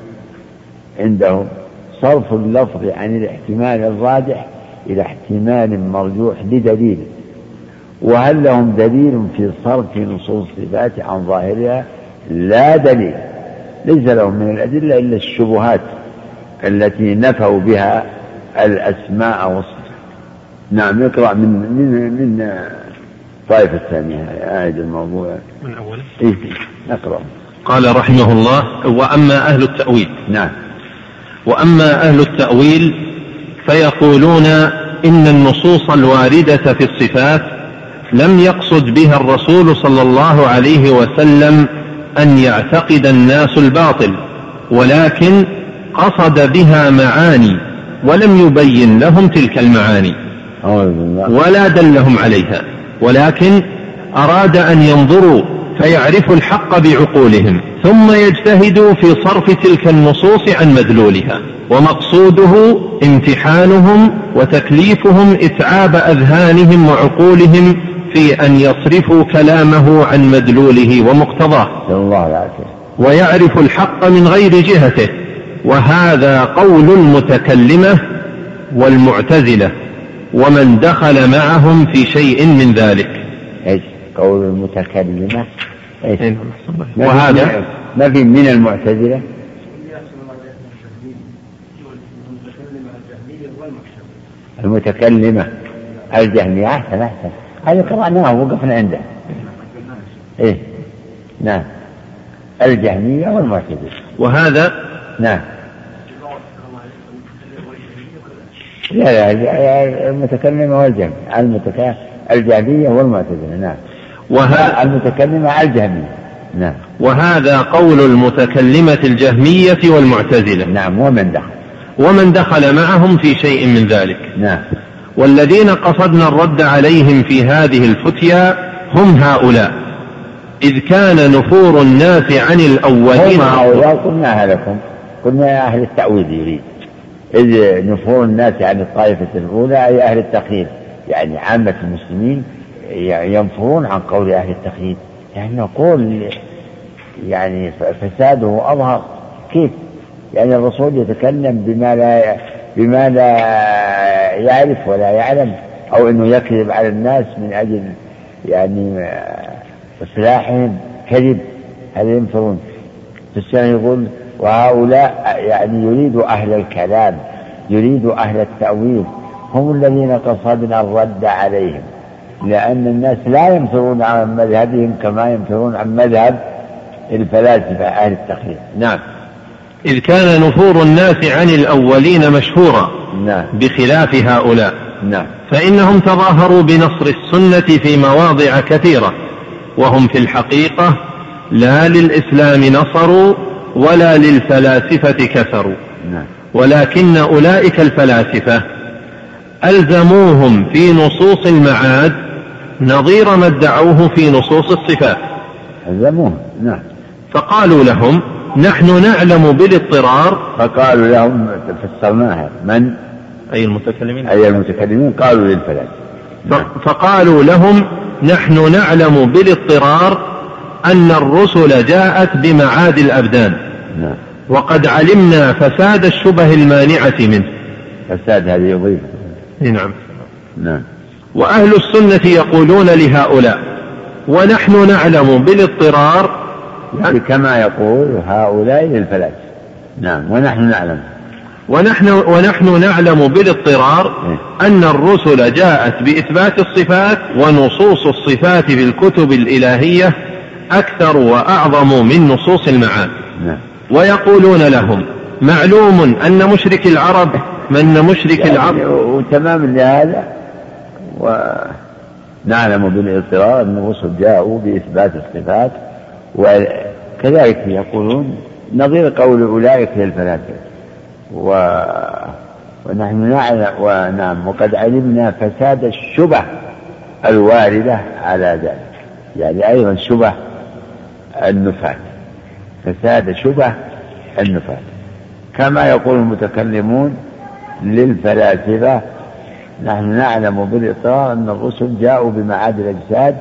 عندهم؟ صرف اللفظ عن الاحتمال الراجح إلى احتمال مرجوح لدليل. وهل لهم دليل في صرف نصوص الصفات عن ظاهرها؟ لا دليل، ليس لهم من الأدلة إلا الشبهات التي نفوا بها الأسماء والصفات. نعم، نقرأ من من من طائفة الثانية آية الموضوع من أوله. إيه نقرأ. قال رحمه الله: وأما أهل التأويل. نعم. وأما أهل التأويل فيقولون إن النصوص الواردة في الصفات لم يقصد بها الرسول صلى الله عليه وسلم أن يعتقد الناس الباطل، ولكن قصد بها معاني ولم يبين لهم تلك المعاني ولا دلهم عليها، ولكن أراد أن ينظروا فيعرفوا الحق بعقولهم ثم يجتهدوا في صرف تلك النصوص عن مدلولها. ومقصوده امتحانهم وتكليفهم إتعاب أذهانهم وعقولهم في أن يصرفوا كلامه عن مدلوله ومقتضاه ويعرفوا الحق من غير جهته. وهذا قول المتكلمة والمعتزلة ومن دخل معهم في شيء من ذلك. ايش قول المتكلمة؟ ايش؟ وهذا ما في من المعتزلة؟ المتكلمة الجهمية. أحسن أحسن، هذا قرأناه وقفنا عنده. إيه نعم، الجهمية والمعتزلة. وهذا نعم. لا لا، المتكلمة والجهمية، المتك... الجهمية والمعتزلة. نعم. وهذا المتكلمة الجهمية. نعم. وهذا قول المتكلمة الجهمية والمعتزلة. نعم. ومن دخل ومن دخل معهم في شيء من ذلك. نعم. والذين قصدنا الرد عليهم في هذه الفتيا هم هؤلاء، إذ كان نفور الناس عن الأولين. هم هؤلاء قلناها لكم، قلنا أهل التأويل يريد، إذ نفور الناس عن الطائفة الأولى أي أهل التقييد، يعني عامة المسلمين ينفرون عن قول أهل التقييد، يعني نقول يعني فساده أظهر. كيف؟ يعني الرسول يتكلم بما لا بما لا يعرف ولا يعلم، أو أنه يكذب على الناس من أجل يعني إصلاحهم كذب، هذا ينفرون. السنة يقول وهؤلاء يعني يريد أهل الكلام، يريد أهل التأويل، هم الذين قصدنا الرد عليهم، لأن الناس لا ينفرون عن مذهبهم كما ينفرون عن مذهب الفلاسفة أهل التقليد. نعم. إذ كان نفور الناس عن الأولين مشهورا. نعم. بخلاف هؤلاء. نعم. فإنهم تظاهروا بنصر السنة في مواضع كثيرة، وهم في الحقيقة لا للإسلام نصروا ولا للفلاسفة كفروا. نعم. ولكن أولئك الفلاسفة ألزموهم في نصوص المعاد نظير ما ادعوه في نصوص الصفات. ألزموهم. نعم. فقالوا لهم نحن نعلم بالاضطرار. فقالوا لهم فسرناها من؟ أي المتكلمين. أي المتكلمين قالوا للفلاسفة. نعم. فقالوا لهم نحن نعلم بالاضطرار أن الرسل جاءت بمعاد الأبدان. نعم. وقد علمنا فساد الشبه المانعة منه. فساد هذه يضيف. نعم. نعم. وأهل السنة يقولون لهؤلاء ونحن نعلم بالاضطرار، يعني كما يقول هؤلاء للفلاسفة. نعم. ونحن نعلم. ونحن, ونحن نعلم بالاضطرار أن الرسل جاءت بإثبات الصفات، ونصوص الصفات في الكتب الإلهية أكثر وأعظم من نصوص المعاد. ويقولون لهم معلوم أن مشرك العرب من مشرك يعني العرب وتمام لهذا. ونعلم بالاضطرار أن الرسل جاءوا بإثبات الصفات، وكذلك يقولون نظير قول أولئك للفلاسفة. و... ونحن نعلم ونعم وقد علمنا فساد الشبه الواردة على ذلك، يعني أيضا شبه النفاة، فساد شبه النفاة، كما يقول المتكلمون للفلاسفة نحن نعلم بالإطار أن الرسل جاءوا بمعاد الأجساد،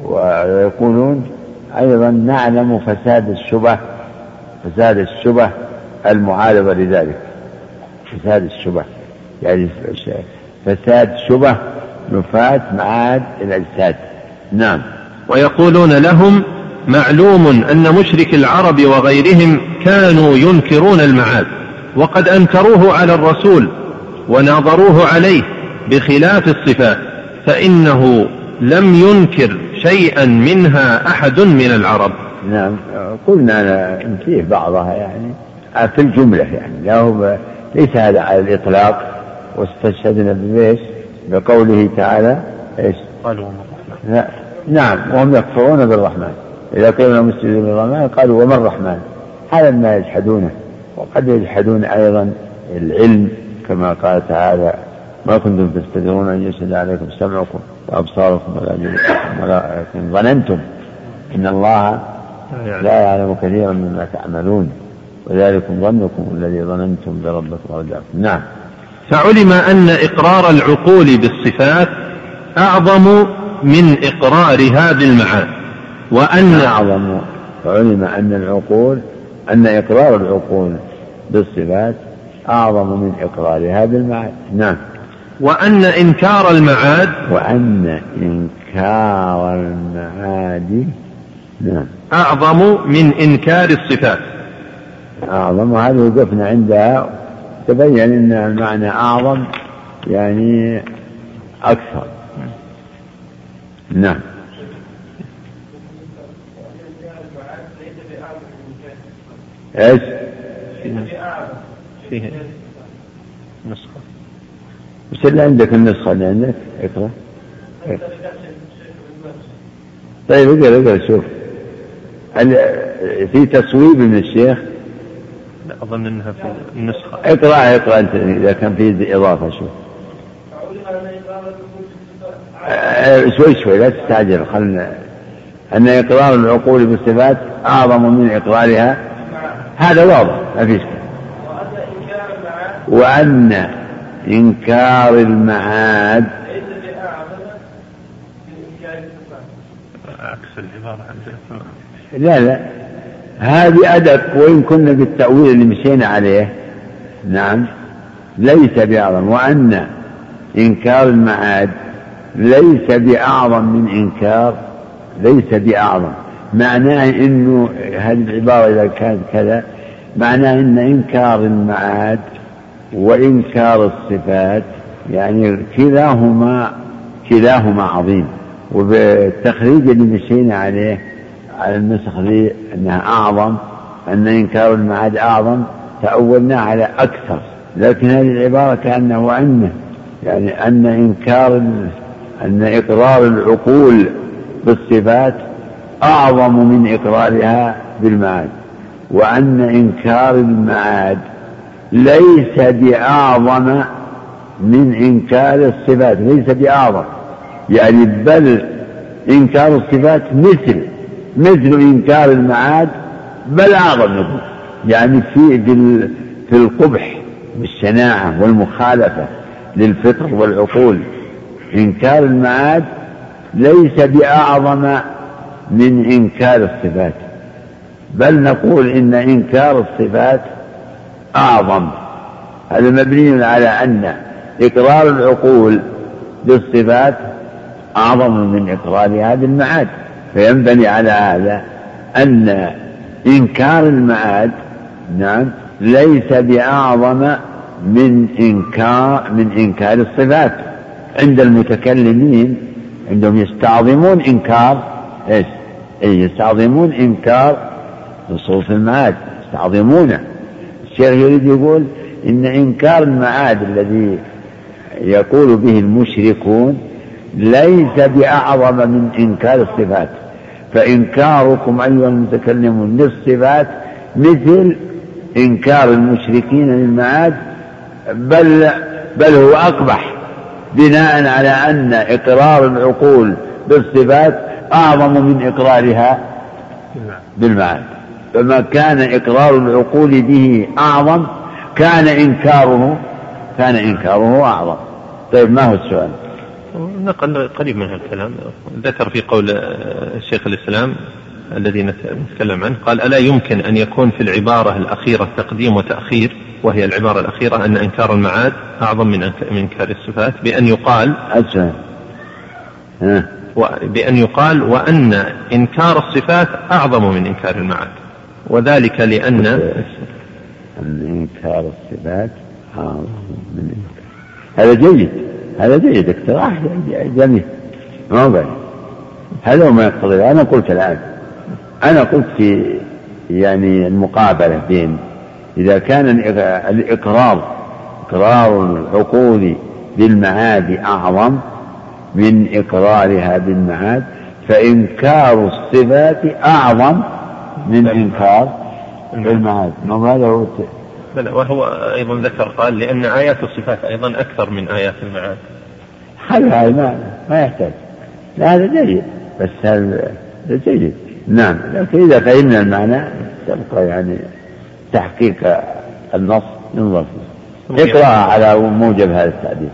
ويقولون أيضا نعلم فساد الشبه فساد الشبه المعارضة لذلك، فساد الشبه يعني فساد شبه نفاة معاد الأجساد. نعم. ويقولون لهم معلوم أن مشرك العرب وغيرهم كانوا ينكرون المعاد، وقد أنكروه على الرسول وناظروه عليه بخلاف الصفات، فإنه لم ينكر شيئا منها أحد من العرب. نعم. قلنا ننكيه بعضها يعني في الجملة، يعني له ليس هذا على الإطلاق. واستشهدنا بإيش؟ بقوله تعالى إيش؟ قالوا لا. نعم. وهم يكفرون بالرحمن، إذا كانوا مسجدين بالرحمن قالوا وما الرحمن، هذا ما يجحدونه. وقد يجحدون أيضا العلم كما قال تعالى ما كنتم تستدرون أن يشهد عليكم سمعكم وأبصاركم ولا جلودكم ولكن ظننتم إن الله لا يعلم كثيرا مما تعملون وذلكم ظنكم الذي ظننتم بربكم ورجعكم. نعم. فعلم أن إقرار العقول بالصفات أعظم من إقرارها بالمعاد، وأن أعظم فعلم أن العقول أن إقرار العقول بالصفات أعظم من إقرارها بالمعاد. نعم. وأن إنكار المعاد وأن إنكار المعاد نعم أعظم من إنكار الصفات. أعظم، وهذه وقفنا عندها تبين أن المعنى أعظم يعني أكثر. نعم. إيش؟ فيه نسخة. وش اللي عندك النسخة اللي عندك؟ اقرأ. طيب اقرأ اقرأ شوف. هل في تصويب من الشيخ؟ لا أظن أنها في النسخة. اقرأ اقرأ أنت إذا كان في إضافة. شوف. شوي شوي لا تستعجل. خلنا أن إقرار العقول بالصفات أعظم من إقرارها، هذا واضح ما فيش. وأن إنكار المعاد عكس العبارة عندنا. لا لا هذه أدق، وإن كنا بالتأويل اللي مشينا عليه نعم ليس بأعظم. وأن إنكار المعاد ليس بأعظم من إنكار ليس بأعظم، معناه إنه هذه العبارة إذا كانت كذا معناه إن إنكار المعاد وإنكار الصفات يعني كلاهما كلاهما عظيم. وبالتخريج اللي مشينا عليه على النسخ ذي أنها أعظم، أن إنكار المعاد أعظم، تأولنا على أكثر. لكن هذه العبارة كأنه وأنه يعني أن إنكار أن إقرار العقول بالصفات أعظم من إقرارها بالمعاد، وأن إنكار المعاد ليس بأعظم من إنكار الصفات، ليس بأعظم يعني بل إنكار الصفات مثل مثل إنكار المعاد بل أعظم نقول يعني في في القبح بالشناعة والمخالفة للفطر والعقول. إنكار المعاد ليس بأعظم من إنكار الصفات، بل نقول إن إنكار الصفات أعظم. هذا مبني على أن إقرار العقول بالصفات أعظم من إقرارها بالمعاد، فينبني على هذا أن إنكار المعاد نعم ليس بأعظم من إنكار من إنكار الصفات. عند المتكلمين عندهم يستعظمون إنكار إيش؟ إيه يستعظمون إنكار نصوص المعاد، يستعظمونه. الشيخ يريد يقول إن إنكار المعاد الذي يقول به المشركون ليس بأعظم من إنكار الصفات، فإنكاركم أيها المتكلمون للصفات مثل إنكار المشركين للمعاد، بل, بل هو أقبح، بناء على أن إقرار العقول بالصفات أعظم من إقرارها بالمعاد. فما كان إقرار العقول به أعظم كان إنكاره كان إنكاره أعظم. طيب ما هو السؤال؟ نقل قريب من هالكلام، ذكر في قول الشيخ الإسلام الذي نتكلم عنه، قال ألا يمكن أن يكون في العبارة الأخيرة تقديم وتأخير، وهي العبارة الأخيرة أن إنكار المعاد أعظم من إنكار الصفات، بأن يقال بأن يقال وأن إنكار الصفات أعظم من إنكار المعاد، وذلك لأن إنكار الصفات أعظم من إنكار. هذا جيد، هذا جيد اقتراح جميل، ما بل هذا ما يقتضي. أنا قلت الآن أنا قلت في يعني المقابلة بين إذا كان الإقرار إقرار العقول بالمعاد أعظم من إقرارها بالمعاد، فإنكار الصفات أعظم من إنكار المعاد. هذا هو. وهو أيضا ذكر قال لأن آيات الصفات أيضا أكثر من آيات المعاد. هذا ما ما يحتاج، هذا جيد، بس هذا جيد نعم. لكن إذا فهمنا المعنى تبقى يعني تحقيق النص ينظر فيه. اقرأ على موجب هذا التعديل.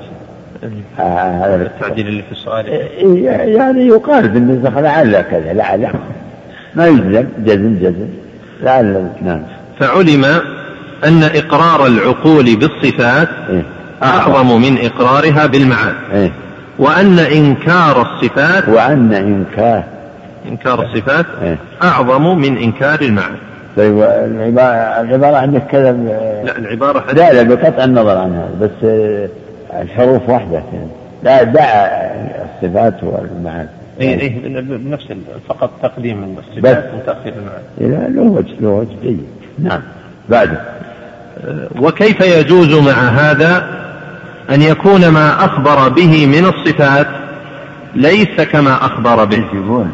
هذا التعديل اللي في السؤال يعني يقال بالنسبة لعل كذا لعل ما يجزم جزم جزم لعل. نعم. فعلم أن إقرار العقول بالصفات أعظم من إقرارها بالمعاد، وأن إنكار الصفات وأن إنكار إنكار الصفات أعظم من إنكار المعاد. طيب العبارة عندك كذا؟ لا العبارة لا لا بقطع النظر عنها، بس الحروف واحدة يعني. لا دع الصفات والمعاد. إيه إيه بنفس فقط تقديم الصفات وتأخير المعاد. لا له وجه له وجه جيد. نعم. بعده. وكيف يجوز مع هذا أن يكون ما أخبر به من الصفات ليس كما أخبر به؟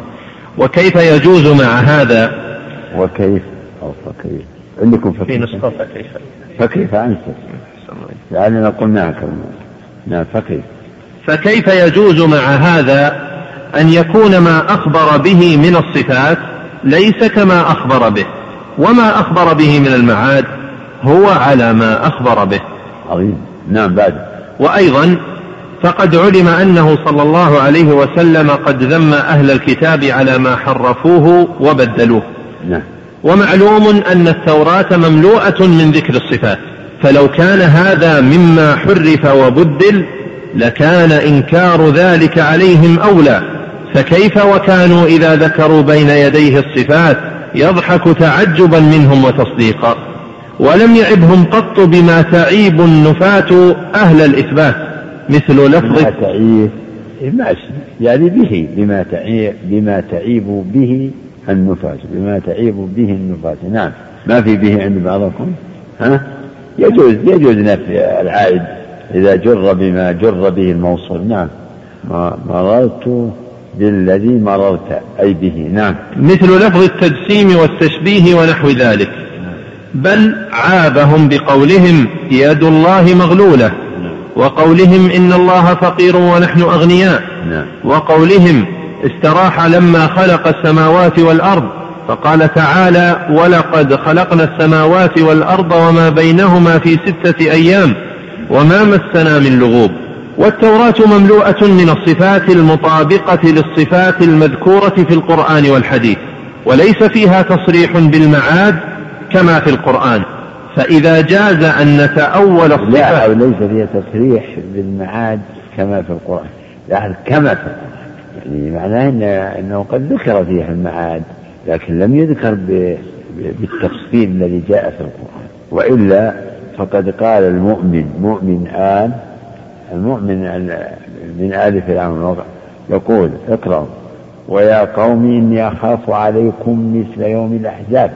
وكيف يجوز مع هذا؟ وكيف أو فكيف عندكم فكيف؟ في نسخة فكيف فكيف أنت لعلنا قلناها كما نعم. فكيف فكيف يجوز مع هذا أن يكون ما أخبر به من الصفات ليس كما أخبر به، وما أخبر به من المعاد هو على ما أخبر به. عظيم. نعم. بعد. وأيضا فقد علم أنه صلى الله عليه وسلم قد ذم أهل الكتاب على ما حرفوه وبدلوه. نعم. ومعلوم أن التوراة مملوءة من ذكر الصفات، فلو كان هذا مما حرف وبدل لكان إنكار ذلك عليهم أولى، فكيف وكانوا إذا ذكروا بين يديه الصفات يضحك تعجبا منهم وتصديقا، ولم يعبهم قط بما تعيب النفاة أهل الإثبات، مثل لفظ تعيب يعني به بما تعيب بما تعيب به النفاة بما تعيب به النفاة. نعم. ما في به عند بعضكم؟ ها يجوز يجوز نفي العائد إذا جر بما جر به الموصول. نعم. مررت بالذي مررت أي به. نعم. مثل لفظ التجسيم والتشبيه ونحو ذلك. بل عابهم بقولهم يد الله مغلولة، وقولهم إن الله فقير ونحن أغنياء، وقولهم استراح لما خلق السماوات والأرض، فقال تعالى ولقد خلقنا السماوات والأرض وما بينهما في ستة أيام وما مسنا من لغوب. والتوراة مملوءة من الصفات المطابقة للصفات المذكورة في القرآن والحديث، وليس فيها تصريح بالمعاد كما في القرآن، فإذا جاز أن نتأول الصفات لا أو ليس فيها تصريح بالمعاد كما في القرآن، لا كما في القرآن يعني معناه إن أنه قد ذكر فيها المعاد لكن لم يذكر بالتفصيل الذي جاء في القرآن، وإلا فقد قال المؤمن مؤمن آل المؤمن من آل فرعون يقول اقرأوا ويا قوم إني أخاف عليكم مثل يوم الأحزاب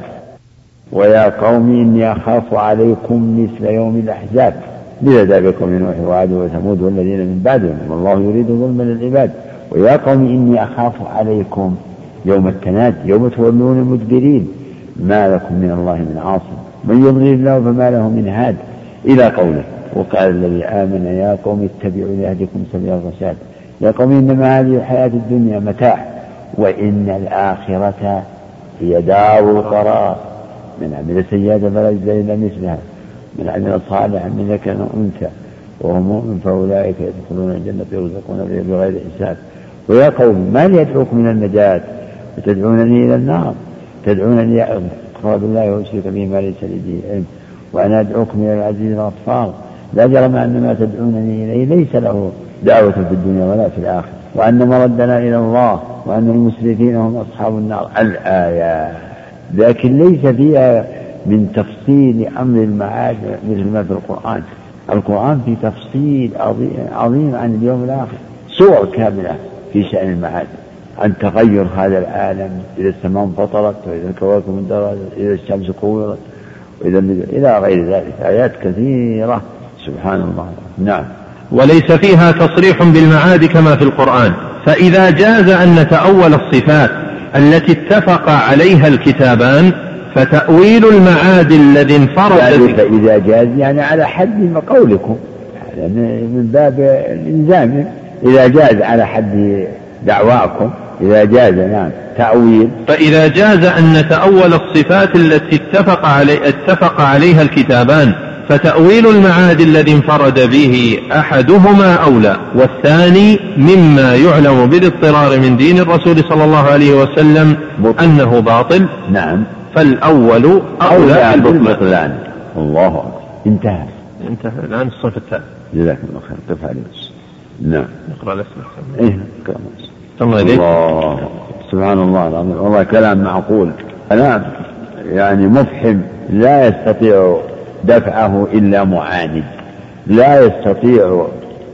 ويا قوم إني أخاف عليكم مثل يوم الأحزاب مثل دابكم من نوح وعاد وثمود والذين من بعدهم والله يريد ظلما للعباد ويا قوم إني أخاف عليكم يوم التناد يوم تولون المدبرين ما لكم من الله من عاصم من يضلل الله فما له من هاد إلى قوله وقال الذي آمن يا قوم اتبعوا لأهلكم سبيل الرشاد يا قوم إنما هذه الحياة الدنيا متاع وإن الآخرة هي دار القرار من عمل سيئة فلا يجزى إلا مثلها من عمل صالحا من ذكر أنثى وهو مؤمن فأولئك يدخلون الجنة يرزقون بغير حساب ويا قوم ما لي أدعوكم من النجاة وتدعونني إلى النار تدعونني أقرأ بالله وأشرك به ما ليس لي به علم وأنا أدعوكم إلى العزيز الغفار لا جرم أن ما تدعونني إليه ليس له دعوة في الدنيا ولا في الآخرة وأن مردنا إلى الله وأن المسرفين هم أصحاب النار الآيات لكن ليس فيها من تفصيل أمر المعاد مثل ما في القرآن القرآن في تفصيل عظيم عن اليوم الآخر صور كاملة في شأن المعاد عن تغير هذا العالم إذا السماء انفطرت وإذا الكواكب اندرجت إذا الشمس كورت وإذا إلى غير ذلك آيات كثيرة سبحان الله. نعم. وليس فيها تصريح بالمعاد كما في القرآن فإذا جاز أن نتأول الصفات التي اتفق عليها الكتابان فتأويل المعاد الذي انفرد فإذا جاز يعني على حد قولكم من باب الإلزام إذا جاز على حد دعواكم إذا جاز نعم تأويل فإذا جاز أن نتأول الصفات التي اتفق, علي اتفق عليها الكتابان فتأويل المعاد الذي انفرد به أحدهما أولى والثاني مما يعلم بالاضطرار من دين الرسول صلى الله عليه وسلم أنه باطل نعم فالأول أولى بالبطلان. الله أكبر. انتهى انتهى الآن الصف الثالث. جزاك الله خير. قف عليه. نعم. نقرأ الأسئلة. إيه الله الله سبحان الله العظيم والله كلام معقول كلام يعني مفحم لا يستطيع دفعه إلا معاند لا يستطيع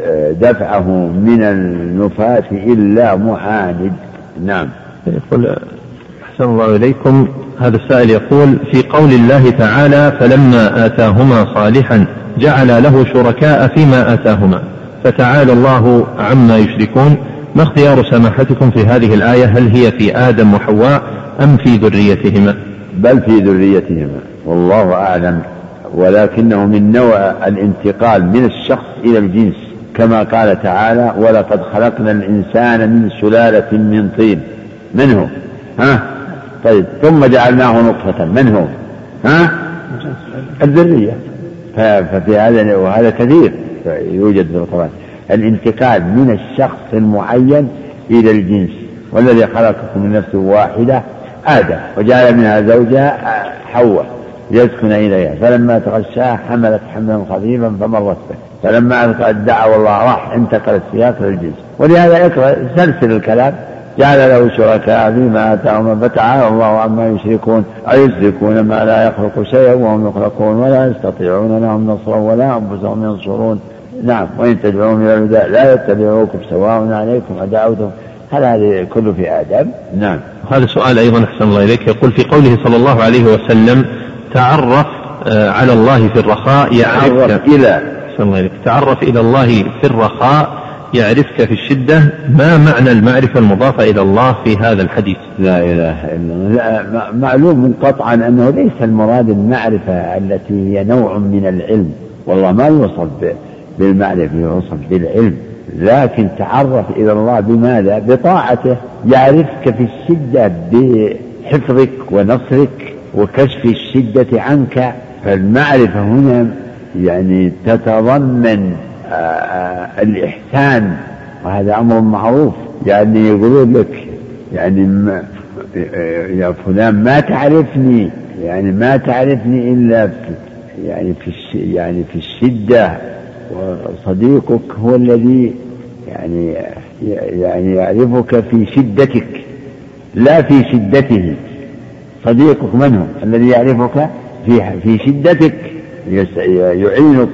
دفعه من النفاة إلا معاند. نعم. يقول أحسن الله إليكم هذا السائل يقول في قول الله تعالى فلما آتاهما صالحا جعل له شركاء فيما آتاهما فتعالى الله عما يشركون ما اختيار سماحتكم في هذه الآية هل هي في آدم وحواء أم في ذريتهما؟ بل في ذريتهما والله أعلم ولكنه من نوع الانتقال من الشخص إلى الجنس كما قال تعالى ولقد خلقنا الإنسان من سلالة من طين من هو؟ ها؟ طيب ثم جعلناه نطفة من هو؟ ها؟ الذرية. ففي هذا وهذا كثير يوجد في القرآن الانتقال من الشخص المعين إلى الجنس والذي خلقكم من نفس واحدة آدم وجعل منها زوجها حواء يسكن إليها فلما تغشاها حملت حملا خفيفا فمرت به فلما ألقت دعوا الله راح انتقل السياق للجنس ولهذا اقرأ سلسل الكلام جعل له شركاء فيما آتاهم فتعالى الله عما يشركون أيشركون ما لا يخلق شيئا وهم يخلقون ولا يستطيعون لهم نصرا ولا أنفسهم ينصرون. نعم. وإن تدعوهم إلى الهدى لا يتبعوكم سواء عليكم أدعوتم هل هذا كله في آدم؟ نعم. هذا سؤال أيضا أحسن الله إليك يقول في قوله صلى الله عليه وسلم تعرف على الله في الرخاء يعرفك إلى أحسن الله إليك تعرف إلى الله في الرخاء يعرفك في الشدة ما معنى المعرفة المضافة إلى الله في هذا الحديث؟ لا إله إلا الله. معلوم قطعا أنه ليس المراد المعرفة التي هي نوع من العلم والله ما يوصف بالمعرفة يوصف بالعلم لكن تعرف إلى الله بماذا؟ بطاعته يعرفك في الشدة بحفظك ونصرك وكشف الشدة عنك. فالمعرفة هنا يعني تتضمن الإحسان وهذا أمر معروف يعني يقولون لك يعني يا فلان ما تعرفني يعني ما تعرفني إلا في يعني في يعني في الشدة وصديقك هو الذي يعني يعني يعرفك في شدتك لا في شدته. صديقك من هو؟ الذي يعرفك في في شدتك يعينك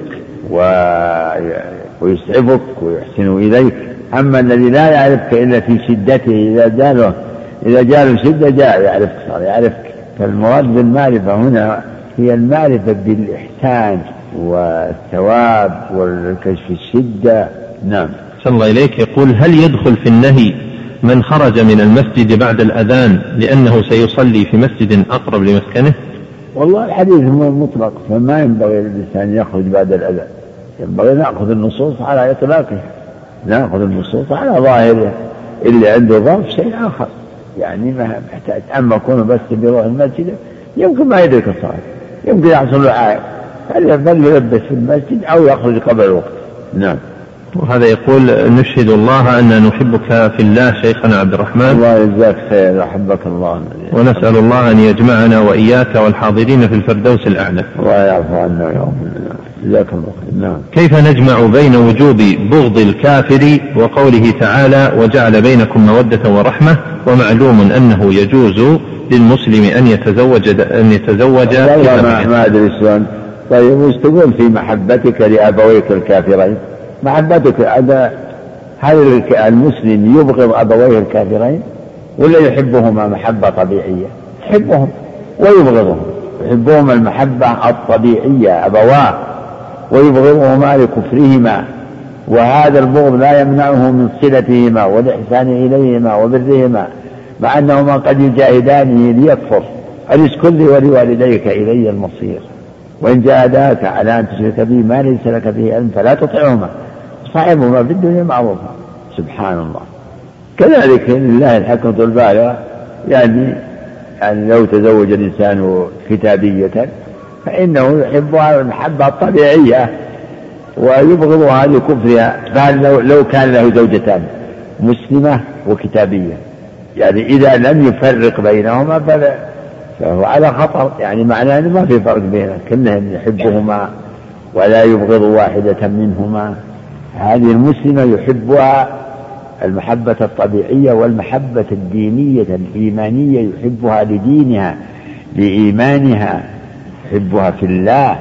ويسعفك ويحسن إليك. أما الذي لا يعرفك إلا في شدته، إذا جاله إذا جاله شدة جاء يعرفك، صار يعرفك. فالمراد بالمعرفة هنا هي المعرفة بالإحسان والثواب والكشف الشدة. نعم. صلى الله إليك. يقول: هل يدخل في النهي من خرج من المسجد بعد الأذان لأنه سيصلي في مسجد أقرب لمسكنه؟ والله الحديث هو مطلق، فما ينبغي للإنسان يخرج بعد الأذان، ينبغي نأخذ النصوص على إطلاقه، نأخذ النصوص على ظاهره. اللي عنده ظرف شيء آخر، يعني ما محتاج. أما كونه بس بيروح المسجد يمكن ما يدرك الصلاة، يمكن يحصل له عائق، فليلبس في المسجد أو يخرج قبل الوقت. نعم. وهذا يقول: نشهد الله أننا نحبك في الله شيخنا عبد الرحمن. الله يجزاك خير، أحبك الله. ونسأل الله أن يجمعنا وإياك والحاضرين في الفردوس الأعلى. الله يعفو عنا يوم. جزاك الله خير. نعم. كيف نجمع بين وجوب بغض الكافر وقوله تعالى: وجعل بينكم مودة ورحمة، ومعلوم أنه يجوز للمسلم أن يتزوج أن يتزوج ما, ما أدري شلون. طيب وش تقول في محبتك لأبويك الكافرين؟ محبتك هذا، هل المسلم يبغض أبويه الكافرين ولا يحبهما محبة طبيعية؟ يحبهم ويبغضهم، يحبهم المحبة الطبيعية أبواه، ويبغضهما لكفرهما. وهذا البغض لا يمنعه من صلتهما والإحسان إليهما وبرهما، مع أنهما قد يجاهدانه ليكفر. أليس لي ولوالديك إلي المصير، وإن جاهداك على أن تشرك بي ما ليس لك به علم فلا تطعهما، صاحبهما في الدنيا معروفا. سبحان الله. كذلك لله الحكمة البالغة، يعني يعني لو تزوج الإنسان كتابية فإنه يحبها المحبة الطبيعية ويبغضها لكفرها. فهل لو كان له زوجتان مسلمة وكتابية، يعني إذا لم يفرق بينهما فهو على خطر، يعني معناه أنه ما في فرق بينهم، كلهم يحبهما ولا يبغض واحدة منهما. هذه المسلمة يحبها المحبة الطبيعية والمحبة الدينية الإيمانية، يحبها لدينها لإيمانها، يحبها في الله.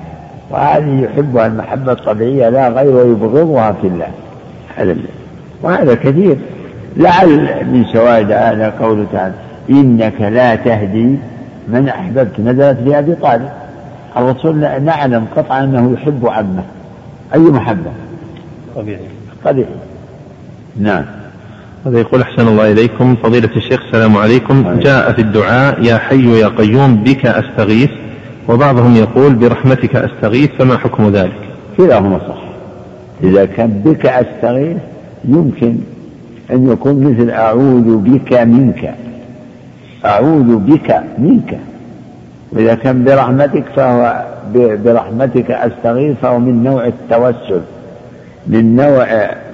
وهذه يحبها المحبة الطبيعية لا غير، ويبغضها في الله. هذا وهذا كثير. لعل من شواهد هذا قوله تعالى: إنك لا تهدي من أحببت، نزلت في أبي طالب. الرسول نعلم قطعا أنه يحب عمه. أي محبة طبيعي طبيعي. نعم. هذا يقول: أحسن الله إليكم فضيلة الشيخ، السلام عليكم. جاء في الدعاء: يا حي يا قيوم بك أستغيث، وبعضهم يقول برحمتك أستغيث، فما حكم ذلك؟ كلاهما صح. إذا كان بك أستغيث يمكن أن يكون مثل أعوذ بك منك، أعوذ بك منك. وإذا كان برحمتك فهو برحمتك أستغيث، فهو من نوع التوسل، من نوع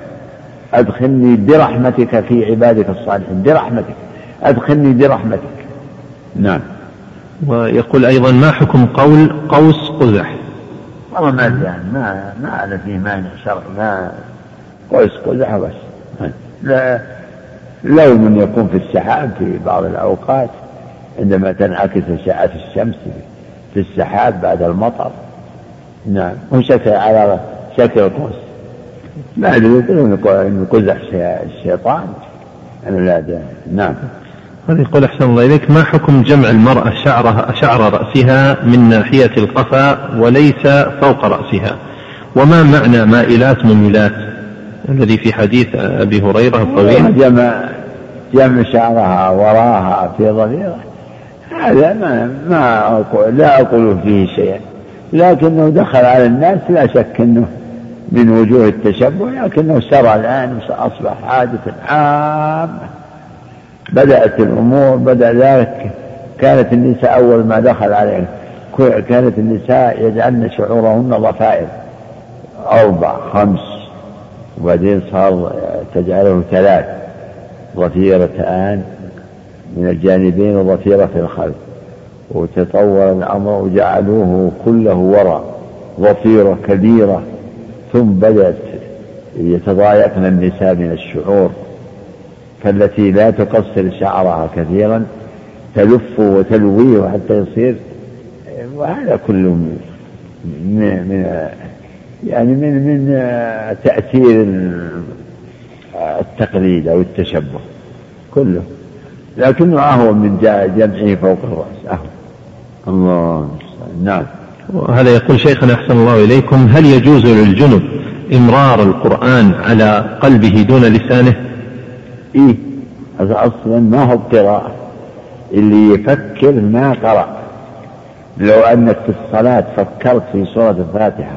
أدخلني برحمتك في عبادك الصالحين، برحمتك أدخلني برحمتك. نعم. ويقول أيضا: ما حكم قول قوس قزح؟ والله ما أدري، ما ما على فيه مانع شرعي، ما قوس قزح بس. لا لون يكون في السحاب في بعض الأوقات عندما تنعكس أشعة الشمس في السحاب بعد المطر. نعم. وشكل على شكل قوس، ما أدري إن قزح الشيطان أنا لا أدري. نعم. هذا يقول: أحسن الله إليك، ما حكم جمع المرأة شعرها شعر رأسها من ناحية القفا وليس فوق رأسها؟ وما معنى مائلات مميلات الذي في حديث أبي هريرة الطويل؟ جمع جمع شعرها وراها في ظهيرها، هذا ما ما أقول لا أقول فيه شيئا، لكنه دخل على الناس لا شك أنه من وجوه التشبه، لكنه سرى الآن أصبح عادة عامة. بدأت الأمور بدأ ذلك. كانت النساء أول ما دخل عليهم كانت النساء يجعلن شعورهن ضفائر أربع خمس، وبعدين صار تجعله ثلاث، ضفيرتان من الجانبين وضفيرة في الخلف، وتطور الأمر وجعلوه كله وراء ضفيرة كبيرة. ثم بدأت يتضايقن النساء من الشعور، فالتي لا تقصر شعرها كثيرا تلف وتلويه حتى يصير، وهذا كله من, من يعني من من تأثير التقليد أو التشبه كله، لكنه أهون من جمعه فوق الرأس أهون. الله. نعم. وهذا يقول شيخنا أحسن الله إليكم: هل يجوز للجنب إمرار القرآن على قلبه دون لسانه؟ إيه، هذا أصلا ما هو قراءة، اللي يفكر ما قرأ. لو أنك في الصلاة فكرت في سورة الفاتحة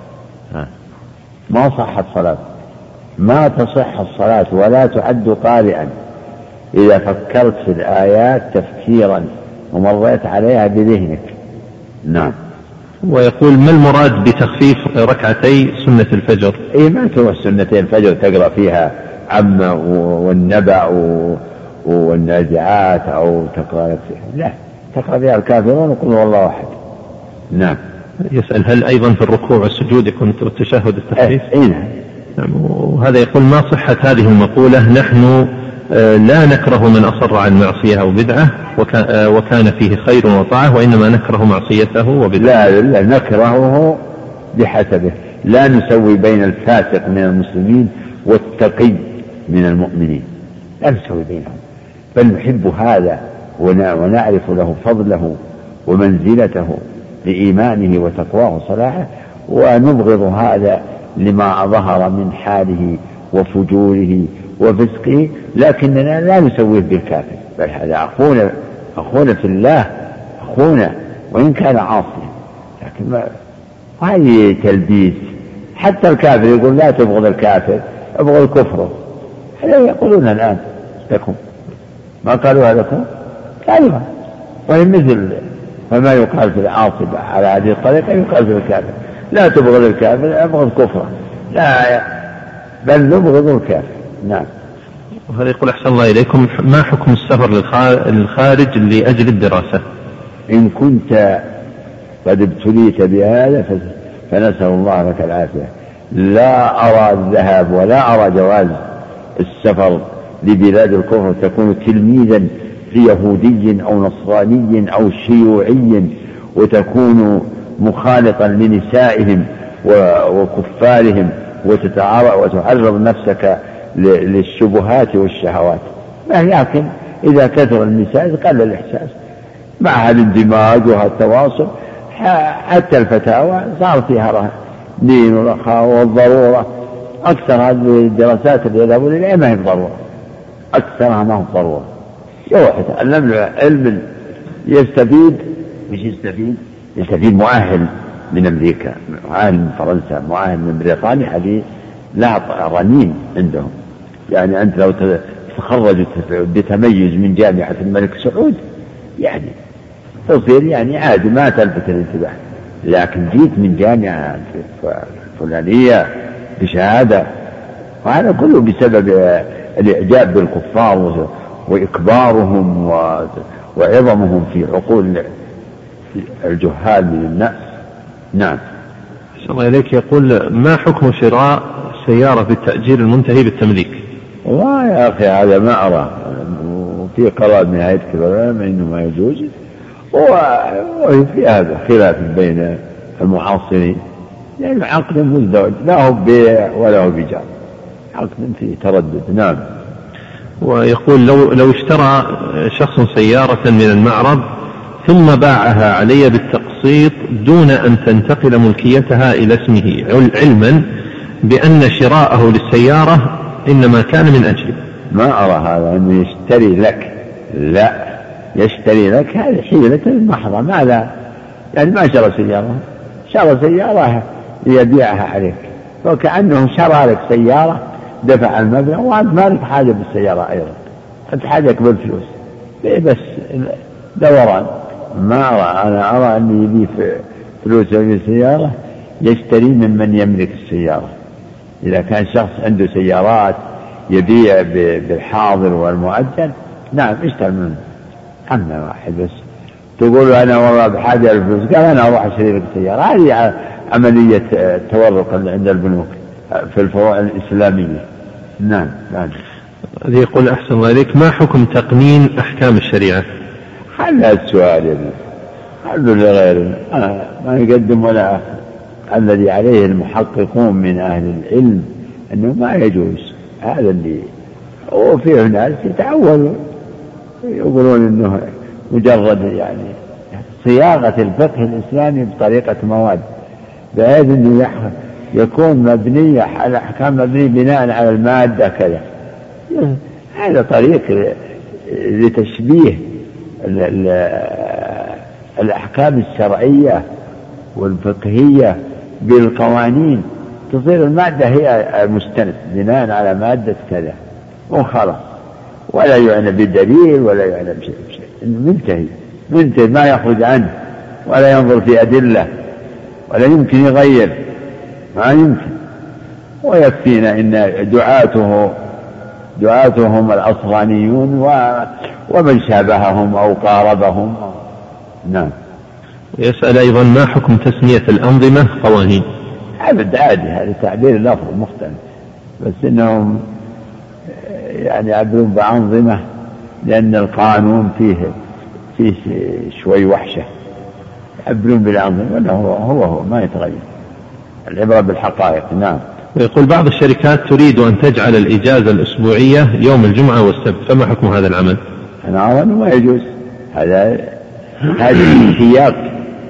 ما صحت صلاة، ما تصح الصلاة ولا تعد قارئا إذا فكرت في الآيات تفكيرا ومريت عليها بذهنك. نعم. ويقول: ما المراد بتخفيف ركعتي سنة الفجر؟ إيه، ما تروح سنتين الفجر تقرأ فيها عم والنبأ والنازعات أو تقرأ فيها، لا، تقرأ فيها الكافرون وقل والله أحد. نعم. يسأل: هل أيضا في الركوع والسجود يكون التشهد التخفيف؟ إيه. نعم. وهذا يقول: ما صحة هذه المقولة: نحن لا نكره من أصر عن معصية أو بدعة وكان فيه خير وطاعة، وإنما نكره معصيته وبدعة؟ لا, لا نكرهه بحسبه، لا نسوي بين الفاسق من المسلمين والتقي من المؤمنين، لا نسوي بينهم، بل نحب هذا ونعرف له فضله ومنزلته لإيمانه وتقواه وصلاحه، ونبغض هذا لما ظهر من حاله وفجوره وفسقه، لكننا لا نسويه بالكافر، بل هذا أخونا أخونا في الله، أخونا وإن كان عاصيا، لكن ما هذه تلبيس. حتى الكافر يقول لا تبغض الكافر، ابغض كفره. هذا يقولون الآن لكم، ما قالوها لكم؟ قالوها. وهي مثل فما يقال في العاصي على هذه الطريقة يقال في الكافر: لا تبغض الكافر، ابغض كفره، لا، بل نبغض الكافر. نعم. وهذا يقول: أحسن الله إليكم، ما حكم السفر للخارج لأجل الدراسة؟ إن كنت قد ابتليت بهذا فنسأل الله لك العافية. لا أرى الذهاب ولا أرى جواز السفر لبلاد الكفر، تكون تلميذا ليهودي أو نصراني أو شيوعي وتكون مخالطا لنسائهم وكفارهم وتعرض نفسك للشبهات والشهوات. لكن إذا كثر النساء قل الإحساس مع الاندماج والتواصل، حتى الفتاوى صار فيها دين ورخاء والضرورة. أكثر هذه الدراسات اللي يذهبون إليها ما هي ضرورة، أكثرها ما هو ضرورة. يروح يتعلم علم يستفيد، مش يستفيد يستفيد مؤهل من أمريكا، مؤهل من فرنسا، مؤهل من بريطانيا، هذه لا رنين عندهم. يعني أنت لو تخرجت بتميز من جامعة الملك سعود يعني تصير يعني عادي ما تلفت الانتباه، لكن جيت من جامعة فلانية بشهادة، وهذا كله بسبب الإعجاب بالكفار وإكبارهم وعظمهم في عقول الجهال من الناس. نعم. أحسن الله إليك. يقول: ما حكم شراء سيارة بالتأجير المنتهي بالتمليك؟ والله يا أخي هذا ما أرى، وفي قرار من هيئة كبار العلماء إنه ما يجوز، وفي هذا خلاف بين المعاصرين، يعني عقد مزدوج لا هو بيع ولا هو بيجار، عقد فيه تردد. نعم. ويقول: لو لو اشترى شخص سيارة من المعرض ثم باعها علي بالتقسيط دون أن تنتقل ملكيتها إلى اسمه، علما بأن شراءه للسيارة إنما كان من أجله. ما أرى هذا أنه يشتري لك، لا، يشتري لك هذه حيلة محضة. ماذا يعني؟ ما شرى سيارة، شرى سيارة ليبيعها عليك، وكأنه شرى لك سيارة دفع المبلغ وأنت ما لك حاجة بالسيارة أيضا، أنت حاجك بالفلوس بس دوران. ما أرى، أنا أرى أن يبي فلوس بالسيارة يشتري من من يملك السيارة. إذا كان شخص عنده سيارات يبيع بالحاضر والمؤجل، نعم اشتري منه. أما واحد بس تقول أنا والله بحاجة الفلوس، قال أنا أروح أشتري لك سيارة، هذه عملية تورق عند البنوك في الفروع الإسلامية. نعم. نعم. هذه يقول: أحسن الله إليك، ما حكم تقنين أحكام الشريعة؟ هذا السؤال يا ابني، حل لغيره ما يقدم ولا آخر. الذي عليه المحققون من أهل العلم أنه ما يجوز هذا اللي وفيه ناس يتعولوا يقولون أنه مجرد يعني صياغة الفقه الإسلامي بطريقة مواد بحيث أنه يكون مبنية الأحكام مبنية بناء على المادة كذا. هذا طريق لتشبيه الأحكام الشرعية والفقهية بالقوانين تصير المادة هي المستند بناء على مادة كذا وخلاص ولا يعنى بدليل ولا يعنى بشيء منتهي منتهي ما يخرج عنه ولا ينظر في أدلة ولا يمكن يغير ما يمكن. ويكفينا إن دعاته دعاتهم الأصغانيون ومن شابههم أو قاربهم. نعم. يسأل أيضا ما حكم تسمية الأنظمة قوانين؟ أبد عادي هذا تعبير لفظ مختلف بس إنهم يعني يعبرون بأنظمة لأن القانون فيه فيه شوي وحشة يعبرون بالأنظمة ولا هو هو هو ما يتغير العبرة بالحقائق. نعم. ويقول بعض الشركات تريد أن تجعل الإجازة الأسبوعية يوم الجمعة والسبت فما حكم هذا العمل؟ أنا أظن ما يجوز هذا هذه سياق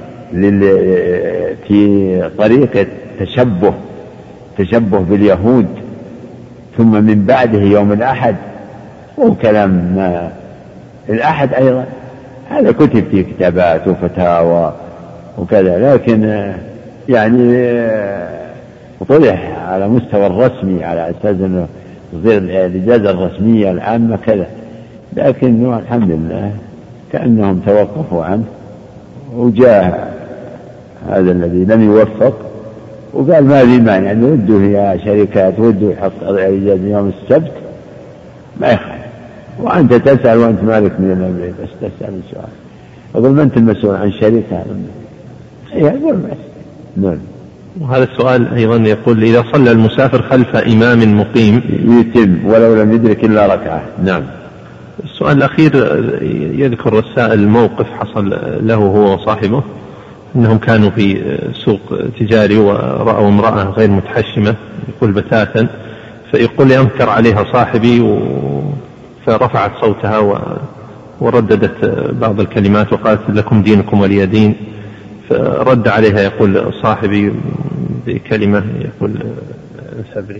في طريقة تشبه تشبه باليهود ثم من بعده يوم الأحد وكلام ما الأحد أيضا هذا كتب في كتابات وفتاوى وكذا لكن يعني وطرح على مستوى الرسمي على أساس أنه تصير الإجازة الرسمية العامة كذا لكن الحمد لله كأنهم توقفوا عنه وجاء هذا الذي لم يوفق وقال ما في مانع أن ودوا هي شركات ودوا يحط إجازة يوم السبت ما يخالف. وأنت تسأل وأنت مالك من الأمر بس تسأل السؤال أقول ما أنت المسؤول عن شركة يقول بس. نعم. وهذا السؤال أيضا يقول إذا صلى المسافر خلف إمام مقيم يتم ولو لم يدرك إلا ركعة. نعم. السؤال الأخير يذكر السائل موقف حصل له هو وصاحبه أنهم كانوا في سوق تجاري ورأوا امرأة غير متحشمة يقول بتاتا فيقول لي أنكر عليها صاحبي فرفعت صوتها ورددت بعض الكلمات وقالت لكم دينكم ولي دين فرد عليها يقول صاحبي بكلمة يقول سبري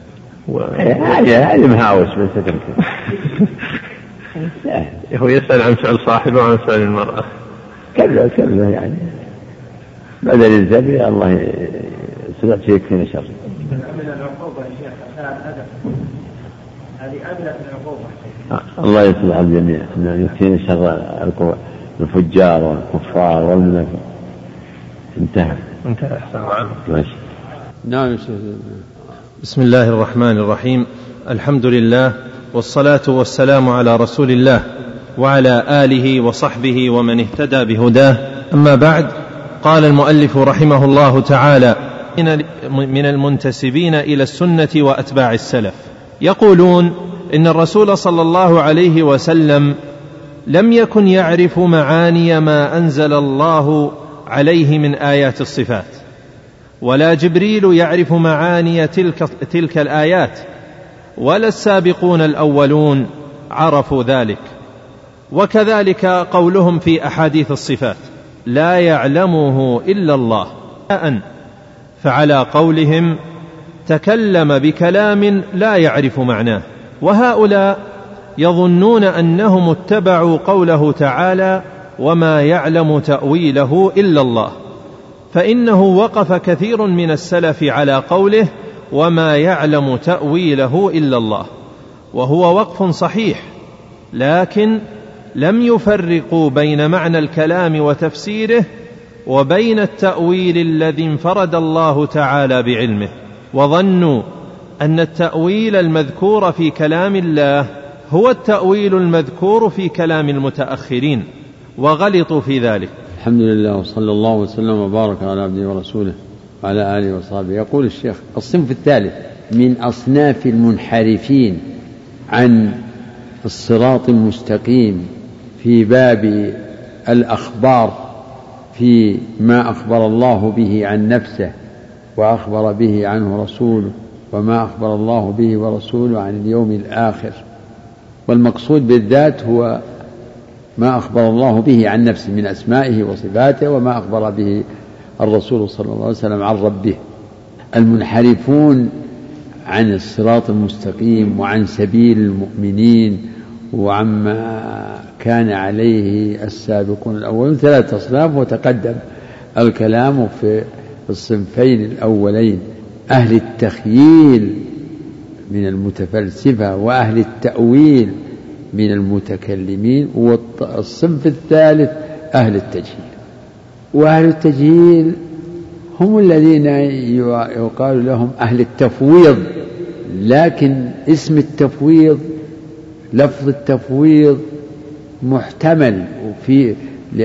هذه مهاوس بس هو يسأل عن فعل صاحبه وعن فعل المرأة كله كله يعني بدل الزبي الله يسلط فيك في نشر. الله يصلح الجميع أن يكفينا شر الفجار والكفار والمنافق. انتهى انتهى ماشي. نعم. بسم الله الرحمن الرحيم الحمد لله والصلاة والسلام على رسول الله وعلى آله وصحبه ومن اهتدى بهداه. أما بعد قال المؤلف رحمه الله تعالى من المنتسبين إلى السنة وأتباع السلف يقولون إن الرسول صلى الله عليه وسلم لم يكن يعرف معاني ما أنزل الله عليه من آيات الصفات ولا جبريل يعرف معاني تلك, تلك الآيات ولا السابقون الأولون عرفوا ذلك. وكذلك قولهم في أحاديث الصفات لا يعلمه إلا الله فعلى قولهم تكلم بكلام لا يعرف معناه. وهؤلاء يظنون أنهم اتبعوا قوله تعالى وما يعلم تأويله إلا الله فإنه وقف كثير من السلف على قوله وما يعلم تأويله إلا الله وهو وقف صحيح لكن لم يفرقوا بين معنى الكلام وتفسيره وبين التأويل الذي انفرد الله تعالى بعلمه وظنوا أن التأويل المذكور في كلام الله هو التأويل المذكور في كلام المتأخرين وغلطوا في ذلك. الحمد لله وصلى الله وسلم وبارك على عبده ورسوله وعلى آله وصحبه. يقول الشيخ الصنف الثالث من أصناف المنحرفين عن الصراط المستقيم في باب الأخبار في ما أخبر الله به عن نفسه وأخبر به عنه رسوله، وما أخبر الله به ورسوله عن اليوم الآخر. والمقصود بالذات هو ما أخبر الله به عن نفسه من أسمائه وصفاته، وما أخبر به الرسول صلى الله عليه وسلم عن ربه. المنحرفون عن الصراط المستقيم وعن سبيل المؤمنين وعما كان عليه السابقون الأولون ثلاثة أصناف، وتقدم الكلام في الصنفين الأولين: أهل التخييل من المتفلسفة، وأهل التأويل من المتكلمين، والصنف الثالث أهل التجهيل. وأهل التجهيل هم الذين يقال لهم أهل التفويض، لكن اسم التفويض، لفظ التفويض محتمل وفي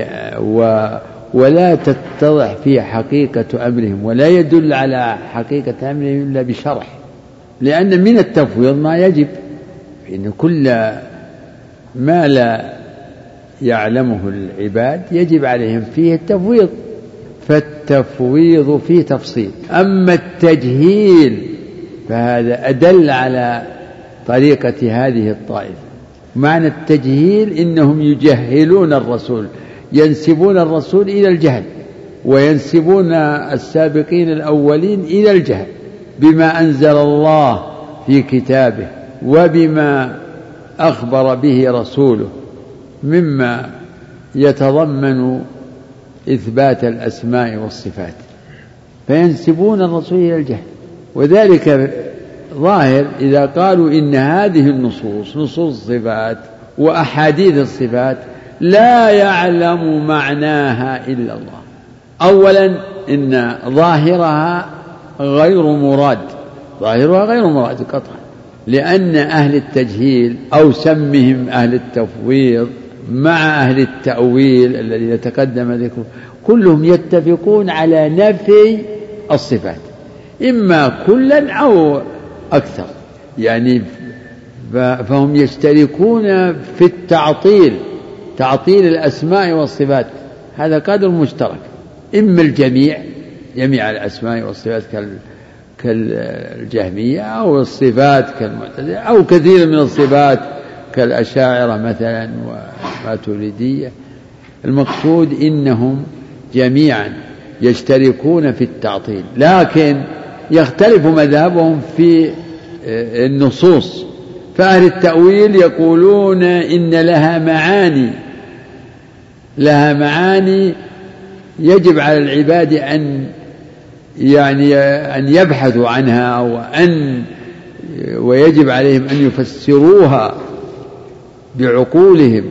ولا تتضح فيه حقيقة أمرهم، ولا يدل على حقيقة أمرهم إلا بشرح، لأن من التفويض ما يجب، إن كل ما لا يعلمه العباد يجب عليهم فيه التفويض، فالتفويض فيه تفصيل. أما التجهيل فهذا أدل على طريقة هذه الطائفة. معنى التجهيل إنهم يجهلون الرسول، ينسبون الرسول إلى الجهل، وينسبون السابقين الأولين إلى الجهل بما أنزل الله في كتابه وبما أخبر به رسوله مما يتضمن إثبات الأسماء والصفات، فينسبون الرسول إلى الجهل. وذلك ظاهر إذا قالوا إن هذه النصوص، نصوص الصفات وأحاديث الصفات، لا يعلم معناها إلا الله. أولا إن ظاهرها غير مراد، ظاهرها غير مراد قطعا، لأن أهل التجهيل أو سمهم أهل التفويض مع أهل التأويل الذي يتقدم ذكره كلهم يتفقون على نفي الصفات، إما كلا أو أكثر، يعني فهم يشتركون في التعطيل، تعطيل الأسماء والصفات، هذا قدر مشترك، إما الجميع، جميع الأسماء والصفات كالجهمية، أو الصفات كالمعتزلة، أو كثير من الصفات كالأشاعرة مثلا والماتريدية. المقصود إنهم جميعا يشتركون في التعطيل، لكن يختلف مذهبهم في النصوص. فأهل التأويل يقولون إن لها معاني، لها معاني يجب على العباد أن يعني أن يبحثوا عنها، وأن ويجب عليهم أن يفسروها بعقولهم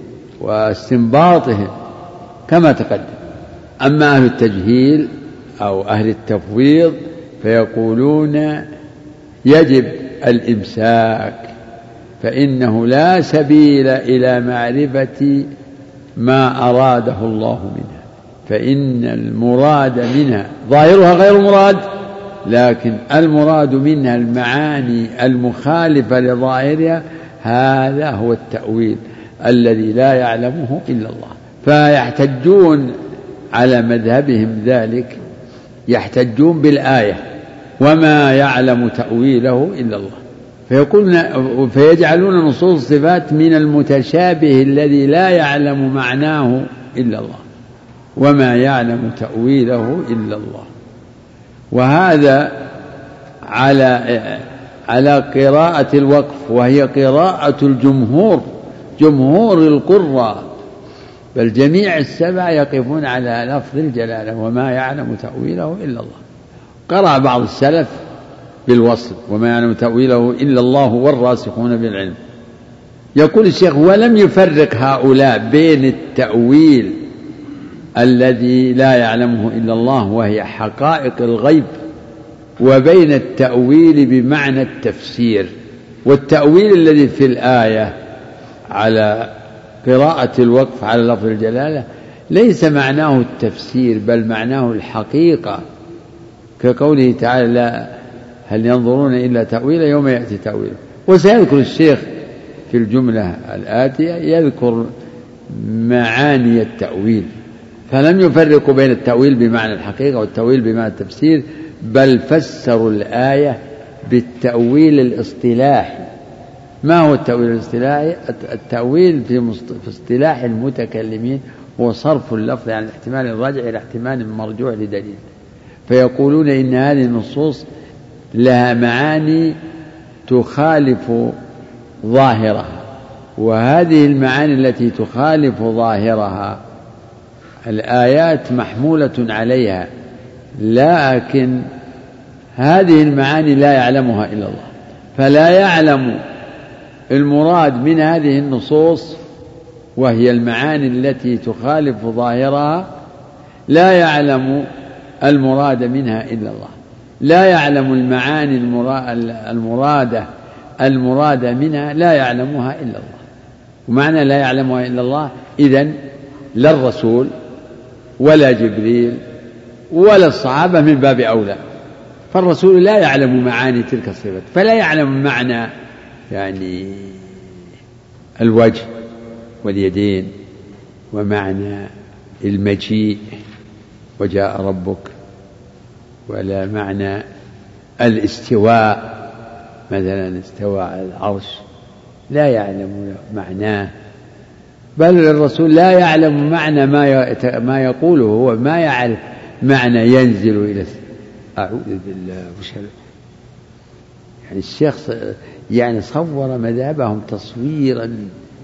واستنباطهم كما تقدم. أما أهل التجهيل أو أهل التفويض فيقولون يجب الإمساك، فإنه لا سبيل إلى معرفة ما أراده الله منها، فإن المراد منها ظاهرها غير مراد، لكن المراد منها المعاني المخالفة لظاهرها، هذا هو التأويل الذي لا يعلمه إلا الله. فيحتجون على مذهبهم ذلك، يحتجون بالآية وما يعلم تأويله إلا الله، فيقولون فيجعلون نصوص الصفات من المتشابه الذي لا يعلم معناه إلا الله، وما يعلم تأويله إلا الله. وهذا على على قراءة الوقف، وهي قراءة الجمهور، جمهور القراء، بل جميع السبع يقفون على لفظ الجلالة وما يعلم تأويله إلا الله. قرأ بعض السلف بالوصل وما يعلم تأويله إلا الله والراسخون بالعلم. يقول الشيخ: ولم يفرق هؤلاء بين التأويل الذي لا يعلمه إلا الله وهي حقائق الغيب، وبين التأويل بمعنى التفسير. والتأويل الذي في الآية على قراءة الوقف على لفظ الجلالة ليس معناه التفسير، بل معناه الحقيقة، كقوله تعالى: لا هل ينظرون إلا تأويله يوم يأتي تأويله. وسيذكر الشيخ في الجملة الآتية يذكر معاني التأويل، فلم يفرقوا بين التأويل بمعنى الحقيقة والتأويل بمعنى التفسير، بل فسروا الآية بالتأويل الاصطلاحي. ما هو التأويل الاصطلاحي؟ التأويل في اصطلاح المتكلمين هو صرف اللفظ عن الاحتمال الراجع إلى احتمال مرجوع لدليل، فيقولون إن هذه النصوص لها معاني تخالف ظاهرها، وهذه المعاني التي تخالف ظاهرها الآيات محمولة عليها، لكن هذه المعاني لا يعلمها إلا الله، فلا يعلم المراد من هذه النصوص وهي المعاني التي تخالف ظاهرها، لا يعلم المراد منها إلا الله، لا يعلم المعاني المرادة المرادة منها لا يعلمها إلا الله. ومعنى لا يعلمها إلا الله إذن لا الرسول ولا جبريل ولا الصحابة من باب أولى، فالرسول لا يعلم معاني تلك الصفات، فلا يعلم معنى يعني الوجه واليدين ومعنى المجيء وجاء ربك، ولا معنى الاستواء مثلا استوى على العرش، لا يعلم معناه، بل الرسول لا يعلم معنى ما ما يقوله هو، ما يعرف معنى ينزل إلى أعوذ بالله وشل. يعني الشيخ يعني صور مذهبهم تصويرا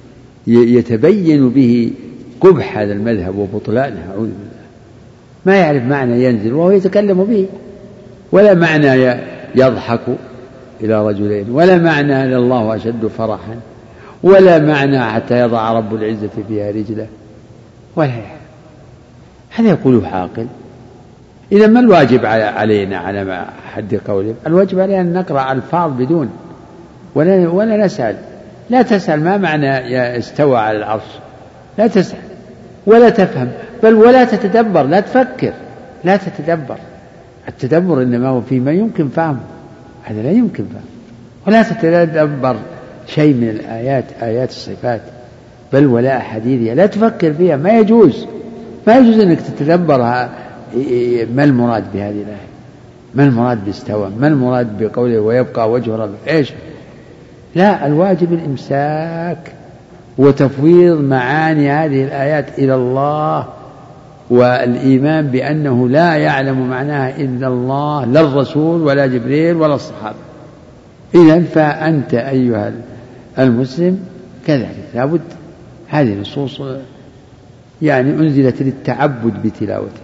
يتبين به قبح هذا المذهب وبطلانه، أعوذ بالله. ما يعرف معنى ينزل وهو يتكلم به، ولا معنى يضحك إلى رجلين، ولا معنى لله أشد فرحا، ولا معنى حتى يضع رب العزة فيها رجله، ولا يعلم. هذا يقوله عاقل. إذا ما الواجب علينا على ما حد قوله؟ الواجب علينا أن نقرأ ألفاظ بدون ولا, ولا نسأل. لا تسأل ما معنى استوى على العرش، لا تسأل ولا تفهم، بل ولا تتدبر، لا تفكر، لا تتدبر. التدبر إنما هو فيما يمكن فهمه، هذا لا يمكن فهمه. ولا تتدبر شيء من الآيات، آيات الصفات، بل ولا أحاديثها، لا تفكر فيها، ما يجوز، ما يجوز أنك تتدبرها. ما المراد بهذه الآية؟ ما المراد باستوى؟ ما المراد بقوله ويبقى وجه ربك؟ إيش؟ لا، الواجب الإمساك وتفويض معاني هذه الآيات إلى الله، والإيمان بأنه لا يعلم معناها إلا الله، لا الرسول ولا جبريل ولا الصحابة. إذن فأنت أيها المسلم كذلك لابد. هذه النصوص يعني أنزلت للتعبد بتلاوتها،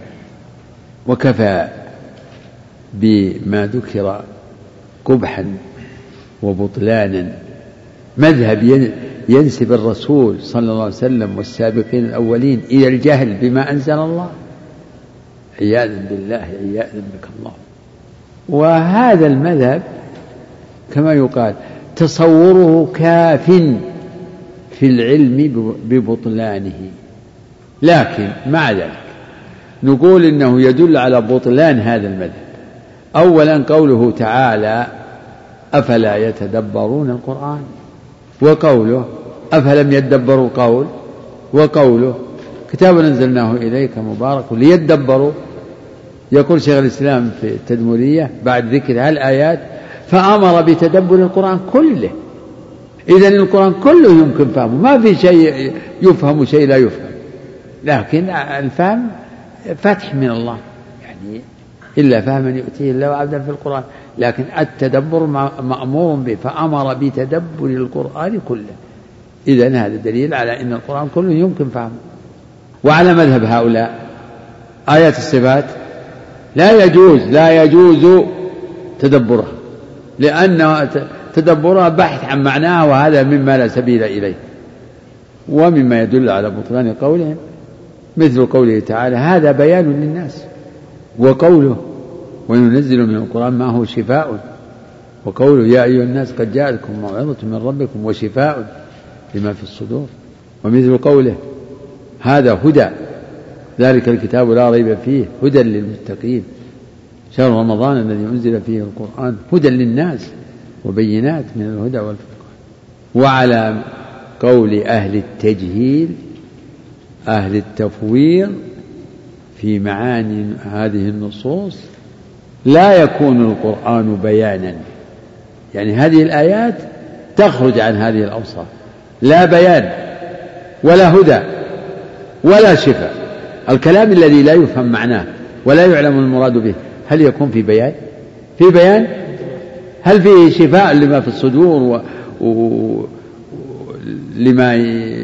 وكفى بما ذكر قبحا وبطلانا مذهب ينسب الرسول صلى الله عليه وسلم والسابقين الأولين إلى الجهل بما أنزل الله، عياذا بالله، عياذا بك الله. وهذا المذهب كما يقال تصوره كاف في العلم ببطلانه، لكن مع ذلك نقول إنه يدل على بطلان هذا المذهب. أولا قوله تعالى أفلا يتدبرون القرآن، وقوله أفلم يدبروا القول، وقوله كتاب أنزلناه إليك مبارك ليدبروا. يقول شيخ الإسلام في التدمرية بعد ذكر هالآيات فأمر بتدبر القرآن كله. إذن القرآن كله يمكن فهمه، ما في شيء يفهم شيء لا يفهم، لكن الفهم فتح من الله، يعني إلا فهما يؤتيه الله عبدا في القرآن، لكن التدبر مأمور به، فأمر بتدبر القرآن كله. إذن هذا دليل على أن القرآن كله يمكن فهمه. وعلى مذهب هؤلاء آيات الصفات لا يجوز لا يجوز تدبرها، لأن تدبرها بحث عن معناها، وهذا مما لا سبيل إليه. ومما يدل على بطلان قولهم مثل قوله تعالى هذا بيان للناس، وقوله وننزل من القرآن ما هو شفاء، وقوله يا أيها الناس قد جاءتكم موعظة من ربكم وشفاء لما في الصدور، ومثل قوله هذا هدى ذلك الكتاب لا ريب فيه هدى للمتقين شهر رمضان الذي أنزل فيه القرآن هدى للناس وبينات من الهدى والفرقان. وعلى قول أهل التجهيل أهل التفويض في معاني هذه النصوص لا يكون القرآن بيانا، يعني هذه الآيات تخرج عن هذه الأوصاف، لا بيان ولا هدى ولا شفاء. الكلام الذي لا يفهم معناه ولا يعلم المراد به هل يكون في بيان؟ في بيان؟ هل فيه شفاء لما في الصدور ولما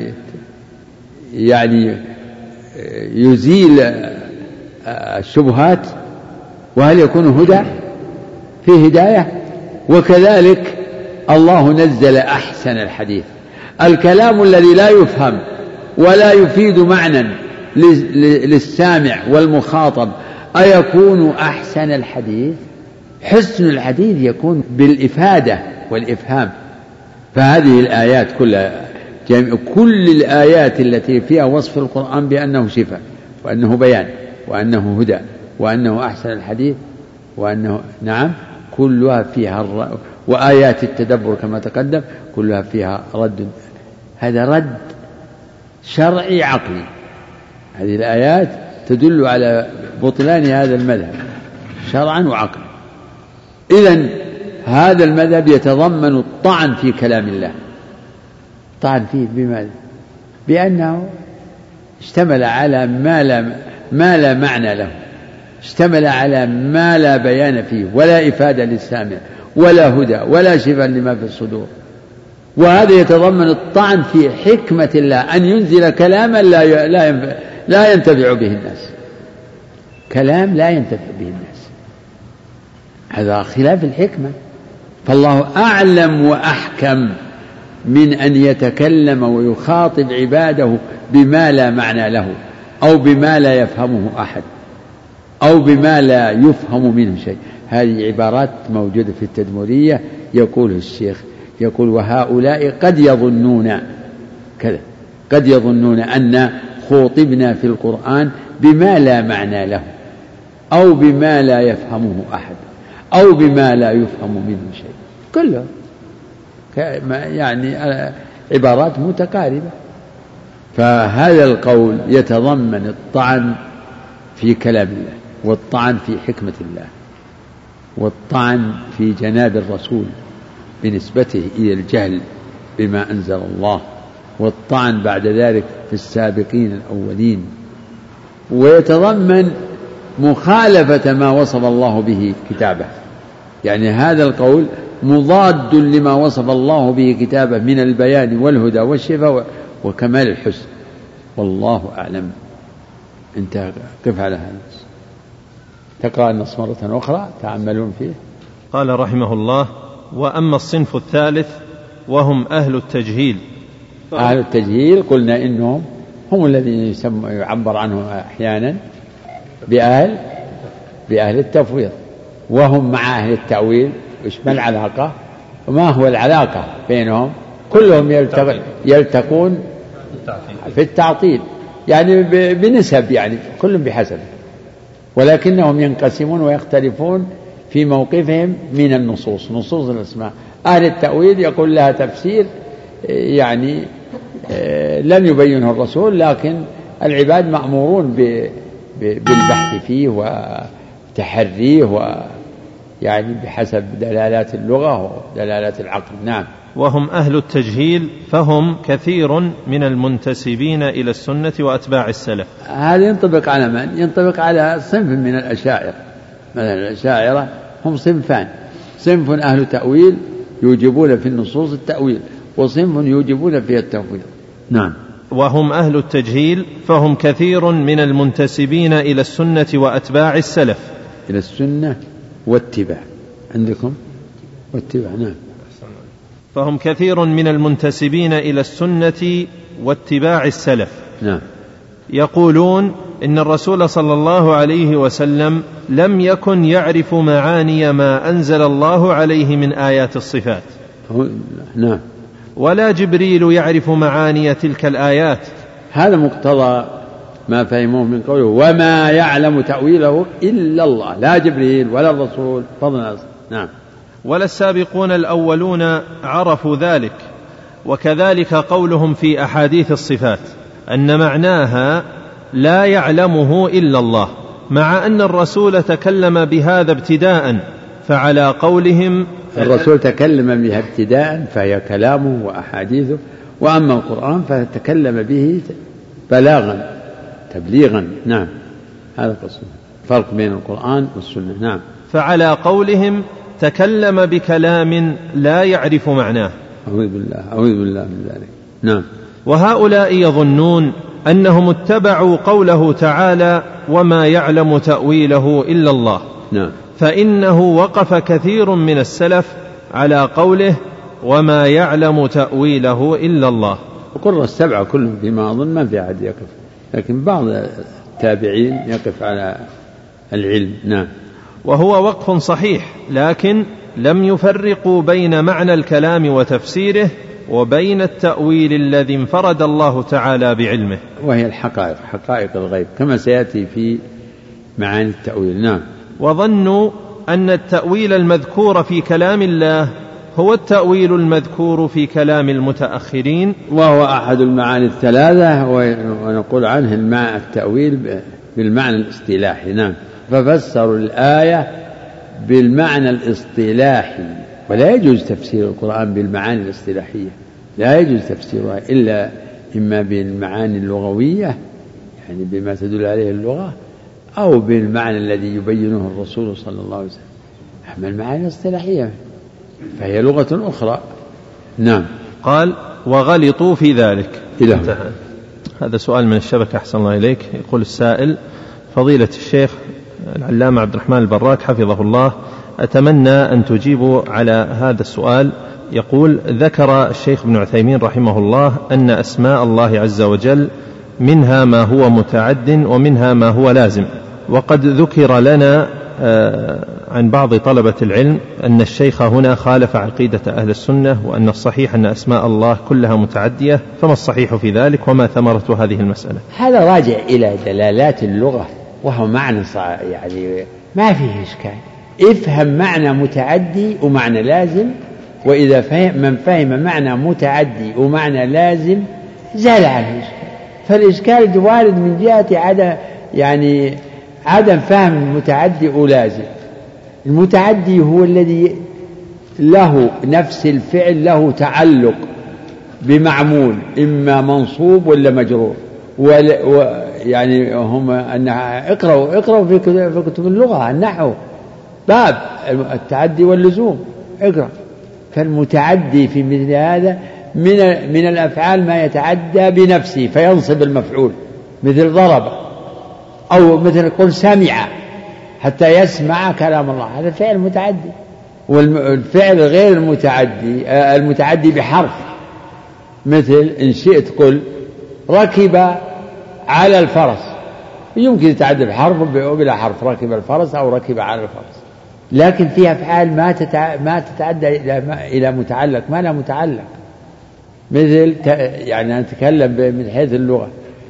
يعني يزيل الشبهات؟ وهل يكون هدى؟ فيه هداية؟ وكذلك الله نزل أحسن الحديث. الكلام الذي لا يفهم ولا يفيد معنى للسامع والمخاطب أيكون أحسن الحديث؟ حسن الحديث يكون بالإفادة والإفهام. فهذه الآيات كلها، كل الآيات التي فيها وصف القرآن بأنه شفاء وأنه بيان وأنه هدى وأنه أحسن الحديث وأنه نعم كلها فيها الر... وآيات التدبر كما تقدم كلها فيها رد. هذا رد شرعي عقلي. هذه الآيات تدل على بطلان هذا المذهب شرعا وعقلا. إذن هذا المذهب يتضمن الطعن في كلام الله. طعن فيه بماذا؟ بأنه اشتمل على ما لا, ما لا معنى له، اشتمل على ما لا بيان فيه ولا إفادة للسامع ولا هدى ولا شفاء لما في الصدور. وهذا يتضمن الطعن في حكمة الله أن ينزل كلاما لا لا لا ينتفع به الناس، كلام لا ينتفع به الناس، هذا خلاف الحكمة. فالله أعلم وأحكم من أن يتكلم ويخاطب عباده بما لا معنى له أو بما لا يفهمه أحد أو بما لا يفهم منه شيء. هذه عبارات موجودة في التدمرية يقول الشيخ، يقول وهؤلاء قد يظنون كذا، قد يظنون أن خوطبنا في القرآن بما لا معنى له أو بما لا يفهمه أحد أو بما لا يفهم منه شيء، كله يعني عبارات متقاربة. فهذا القول يتضمن الطعن في كلام الله والطعن في حكمة الله والطعن في جناب الرسول بنسبته إلى الجهل بما أنزل الله، والطعن بعد ذلك في السابقين الأولين، ويتضمن مخالفة ما وصف الله به كتابه. يعني هذا القول مضاد لما وصف الله به كتابه من البيان والهدى والشفاء وكمال الحسن. والله أعلم. انت قف على هذا، تقرأ النص مرة أخرى تأملون فيه. قال رحمه الله: وأما الصنف الثالث وهم أهل التجهيل. أهل التجهيل قلنا إنهم هم الذين يعبر عنهم أحيانا بأهل بأهل التفويض، وهم مع أهل التأويل. وش ما العلاقة وما هو العلاقة بينهم؟ كلهم يلتقون في التعطيل، يعني بنسب، يعني كل بحسب، ولكنهم ينقسمون ويختلفون في موقفهم من النصوص، نصوص الأسماء. أهل التأويل يقول لها تفسير يعني لم يبينه الرسول، لكن العباد مأمورون بالبحث فيه وتحريه ويعني بحسب دلالات اللغة ودلالات العقل. نعم. وهم أهل التجهيل فهم كثير من المنتسبين إلى السنة وأتباع السلف. هذا ينطبق على من؟ ينطبق على صنف من الأشاعرة. مثلا الأشاعرة هم صنفان: صنف أهل تأويل يوجبون في النصوص التأويل، وصنف يوجبون فيها التفويض. نعم. وهم أهل التجهيل فهم كثير من المنتسبين إلى السنة وأتباع السلف. إلى السنة واتباع عندكم واتباع. نعم. فهم كثير من المنتسبين إلى السنة واتباع السلف. نعم. يقولون إن الرسول صلى الله عليه وسلم لم يكن يعرف معاني ما أنزل الله عليه من آيات الصفات. نعم. ولا جبريل يعرف معاني تلك الآيات. هذا مقتضى ما فهموه من قوله وما يعلم تأويله إلا الله، لا جبريل ولا الرسول فضلا. نعم. ولا السابقون الأولون عرفوا ذلك. وكذلك قولهم في أحاديث الصفات أن معناها لا يعلمه إلا الله، مع أن الرسول تكلم بهذا ابتداء، فعلى قولهم الرسول تكلم بها ابتداء فهي كلامه وأحاديثه، وأما القرآن فتكلم به بلاغا تبليغا. نعم، هذا قصده، فرق بين القرآن والسنة. نعم. فعلى قولهم تكلم بكلام لا يعرف معناه. أعوذ بالله أعوذ بالله من ذلك. نعم. وهؤلاء يظنون أنهم اتبعوا قوله تعالى وما يعلم تأويله إلا الله. نعم. فإنه وقف كثير من السلف على قوله وما يعلم تأويله إلا الله. القراء السبعة كلهم فيما أظن ما في أحد يقف، لكن بعض التابعين يقف على العلم. نعم. وهو وقف صحيح، لكن لم يفرقوا بين معنى الكلام وتفسيره وبين التأويل الذي انفرد الله تعالى بعلمه، وهي الحقائق، حقائق الغيب كما سيأتي في معاني التأويل. نعم. وظنوا أن التأويل المذكور في كلام الله هو التأويل المذكور في كلام المتأخرين، وهو أحد المعاني الثلاثة، ونقول عنه الماء التأويل بالمعنى الاصطلاحي. نعم. ففسروا الآية بالمعنى الاصطلاحي، ولا يجوز تفسير القرآن بالمعاني الاصطلاحية، لا يجوز تفسيرها إلا إما بالمعاني اللغوية يعني بما تدل عليه اللغة، أو بالمعنى الذي يبينه الرسول صلى الله عليه وسلم. أما المعاني الاصطلاحية فهي لغة أخرى. نعم. قال وغلطوا في ذلك. إلى هذا سؤال من الشبكة أحسن الله إليك. يقول السائل: فضيلة الشيخ العلامة عبد الرحمن البراك حفظه الله، أتمنى أن تجيبوا على هذا السؤال. يقول: ذكر الشيخ ابن عثيمين رحمه الله أن أسماء الله عز وجل منها ما هو متعد ومنها ما هو لازم، وقد ذكر لنا عن بعض طلبة العلم أن الشيخ هنا خالف عقيدة أهل السنة، وأن الصحيح أن أسماء الله كلها متعدية، فما الصحيح في ذلك وما ثمرة هذه المسألة؟ هذا راجع إلى دلالات اللغة، وهو معنى يعني ما فيه إشكال. افهم معنى متعدي ومعنى لازم، وإذا فهم من فهم معنى متعدي ومعنى لازم زال عنه الإشكال. فالإشكال وارد من جهة عدم يعني عدم فهم المتعدي ولازم. المتعدي هو الذي له نفس الفعل له تعلق بمعمول، إما منصوب ولا مجرور، ويعني هم أنها اقرأوا اقرأوا في كتب اللغة النحو باب التعدي واللزوم اقرأ. فالمتعدي في مثل هذا من من الأفعال ما يتعدى بنفسه فينصب المفعول، مثل ضرب، أو مثل قل سمع حتى يسمع كلام الله، هذا فعل متعدي. والفعل غير المتعدي المتعدي بحرف، مثل إن شئت قل ركب على الفرس، يمكن يتعدى بحرف وبلا حرف، ركب الفرس أو ركب على الفرس. لكن في أفعال ما ما تتعدى إلى متعلق ما لا متعلق، مثل يعني نتكلم من حيث اللغة،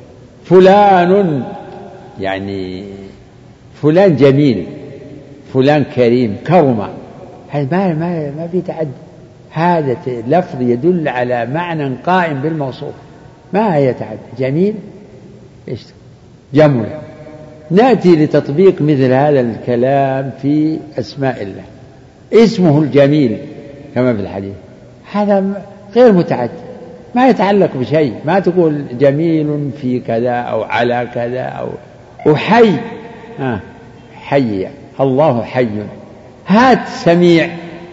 فلان يعني فلان جميل، فلان كريم، كرم، هذا ما ما ما في تعدي، هذا لفظ يدل على معنى قائم بالموصوف، ما يتعدى. جميل ايش جمل. نأتي لتطبيق مثل هذا الكلام في أسماء الله، اسمه الجميل كما في الحديث، هذا غير متعدي ما يتعلق بشيء، ما تقول جميل في كذا أو على كذا أو وحي آه حي الله حي. هات سميع،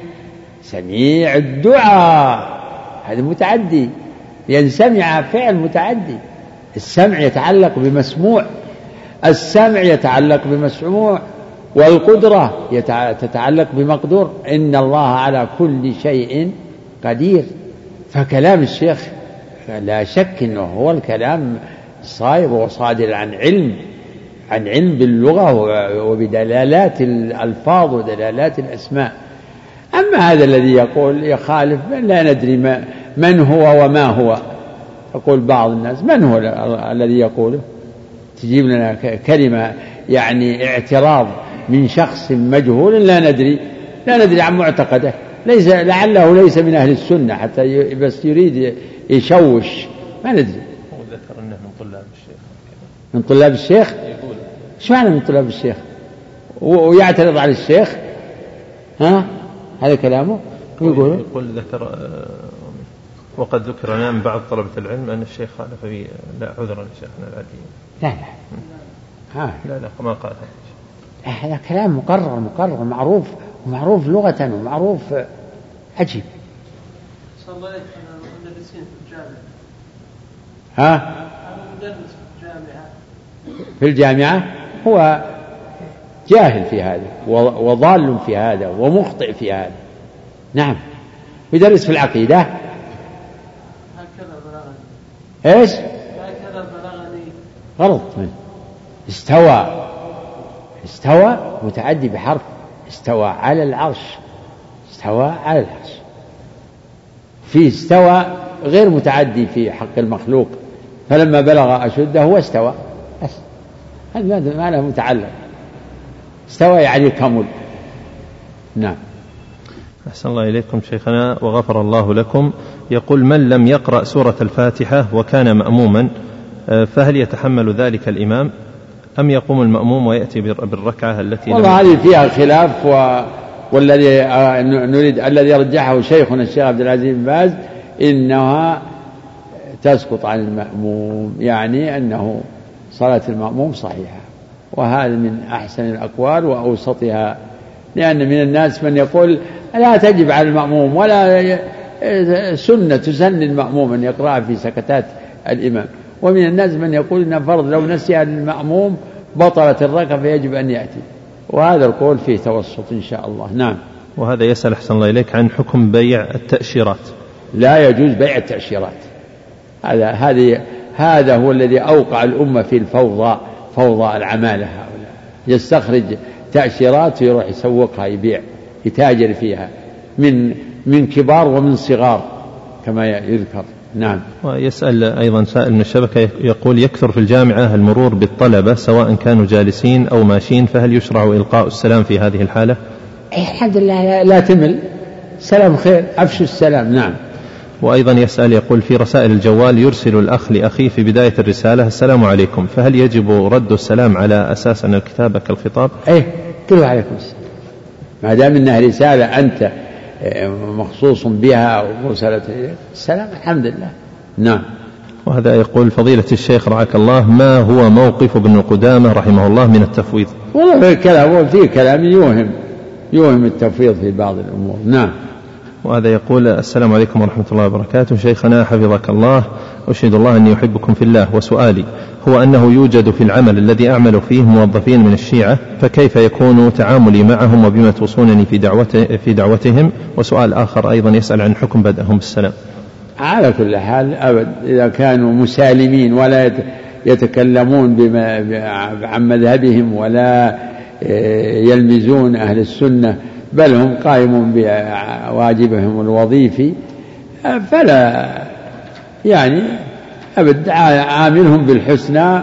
سميع الدعاء، هذا متعدي لأن سمع فعل متعدي. السمع يتعلق بمسموع، السمع يتعلق بمسموع، والقدرة تتعلق بمقدور. إن الله على كل شيء قدير. فكلام الشيخ لا شك أنه هو الكلام الصائب وصادر عن علم عن علم باللغة وبدلالات الألفاظ ودلالات الأسماء. أما هذا الذي يقول يخالف لا ندري ما من هو وما هو. يقول بعض الناس من هو الذي يقوله، تجيب لنا كلمة يعني اعتراض من شخص مجهول لا ندري لا ندري عن معتقده، ليس لعله ليس من أهل السنة حتى بس يريد يشوش، ما ندري. هو ذكر أنه من طلاب الشيخ. من طلاب الشيخ؟ ايش معنى من طلاب الشيخ؟ ويعترض على الشيخ؟ ها هذا كلامه؟ يقول يقول ذكر وقد ذكر لنا من بعض طلبة العلم أن الشيخ خالف في لا عذرا شيخنا العدي. لا لا ها لا لا ما قال هذا. هذا كلام مقرر مقرر معروف ومعروف لغة ومعروف عجيب. صلى الله عليه وسلم مدرسين في الجامعة. ها مدرس في الجامعة. في الجامعة هو جاهل في هذا وضال في هذا ومخطئ في هذا. نعم يدرس في العقيدة. هكذا بلغني. ايش؟ هكذا بلغني. غلط منه. استوى استوى متعدي بحرف استوى على العرش. استوى على العرش. في استوى غير متعدي في حق المخلوق، فلما بلغ أشده هو استوى. هذا ما له متعلق. استوى يعني كمل. نعم. أحسن الله إليكم شيخنا وغفر الله لكم. يقول من لم يقرأ سورة الفاتحة وكان مأموما فهل يتحمل ذلك الإمام أم يقوم المأموم ويأتي بالركعة التي؟ والله هذه فيها خلاف، و... والذي نريد الذي رجحه شيخنا الشيخ عبد العزيز بن باز إنها تسقط عن المأموم، يعني أنه صلاة المأموم صحيحة، وهذا من أحسن الأقوال وأوسطها، لأن من الناس من يقول لا تجب على المأموم ولا سنة تسن المأموم أن يقرأ في سكتات الإمام، ومن الناس من يقول إن فرض لو نسي المأموم بطلت الركعة فيجب أن يأتي، وهذا القول فيه توسط إن شاء الله. نعم. وهذا يسأل أحسن الله إليك عن حكم بيع التأشيرات. لا يجوز بيع التأشيرات. هذا هذه هذا هو الذي أوقع الأمة في الفوضى، فوضى العمالة. هؤلاء يستخرج تأشيرات ويروح يسوقها يبيع يتاجر فيها من من كبار ومن صغار كما يذكر. نعم. ويسأل أيضا سائل من الشبكة يقول يكثر في الجامعة المرور بالطلبة سواء كانوا جالسين أو ماشين، فهل يشرع إلقاء السلام في هذه الحالة؟ الحمد لله لا تمل، سلام خير، أفشوا السلام. نعم. وأيضا يسأل يقول في رسائل الجوال يرسل الأخ لأخيه في بداية الرسالة السلام عليكم، فهل يجب رد السلام على أساس أن الكتابة كالخطاب؟ أيه كله عليكم السلام، ما دام إنها رسالة أنت مخصوص بها ومرسلة السلام الحمد لله. نعم. وهذا يقول فضيلة الشيخ رعاك الله ما هو موقف ابن قدامة رحمه الله من التفويض؟ والله في كلام فيه كلام يوهم يوهم التفويض في بعض الأمور. نعم. وهذا يقول السلام عليكم ورحمة الله وبركاته شيخنا حفظك الله، أشهد الله أني أحبكم في الله، وسؤالي هو أنه يوجد في العمل الذي أعمل فيه موظفين من الشيعة، فكيف يكون تعاملي معهم وبما توصونني في دعوته في دعوتهم؟ وسؤال آخر أيضا يسأل عن حكم بدءهم بالسلام. على كل حال أبد إذا كانوا مسالمين ولا يتكلمون بما عن مذهبهم ولا يلمزون أهل السنة بل هم قائمون بواجبهم الوظيفي، فلا يعني أبد عاملهم بالحسنى،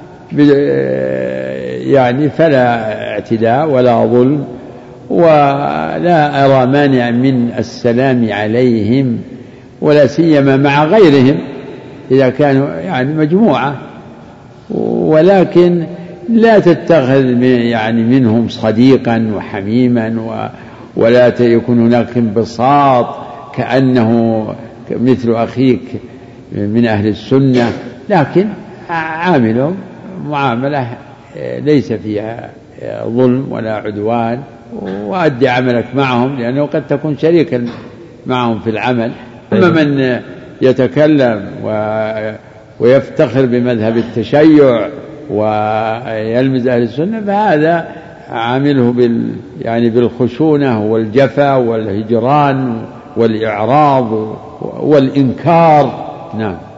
يعني فلا اعتداء ولا ظلم، ولا أرى مانع من السلام عليهم ولا سيما مع غيرهم إذا كانوا يعني مجموعة، ولكن لا تتخذ يعني منهم صديقا وحميما ولا يكون هناك انبساط كأنه مثل أخيك من أهل السنة، لكن عاملهم معاملة ليس فيها ظلم ولا عدوان، وأدي عملك معهم لأنه قد تكون شريكا معهم في العمل. أما من يتكلم ويفتخر بمذهب التشيع ويلمز أهل السنة فهذا عامله بال يعني بالخشونة والجفا والهجران والإعراض والإنكار. نعم.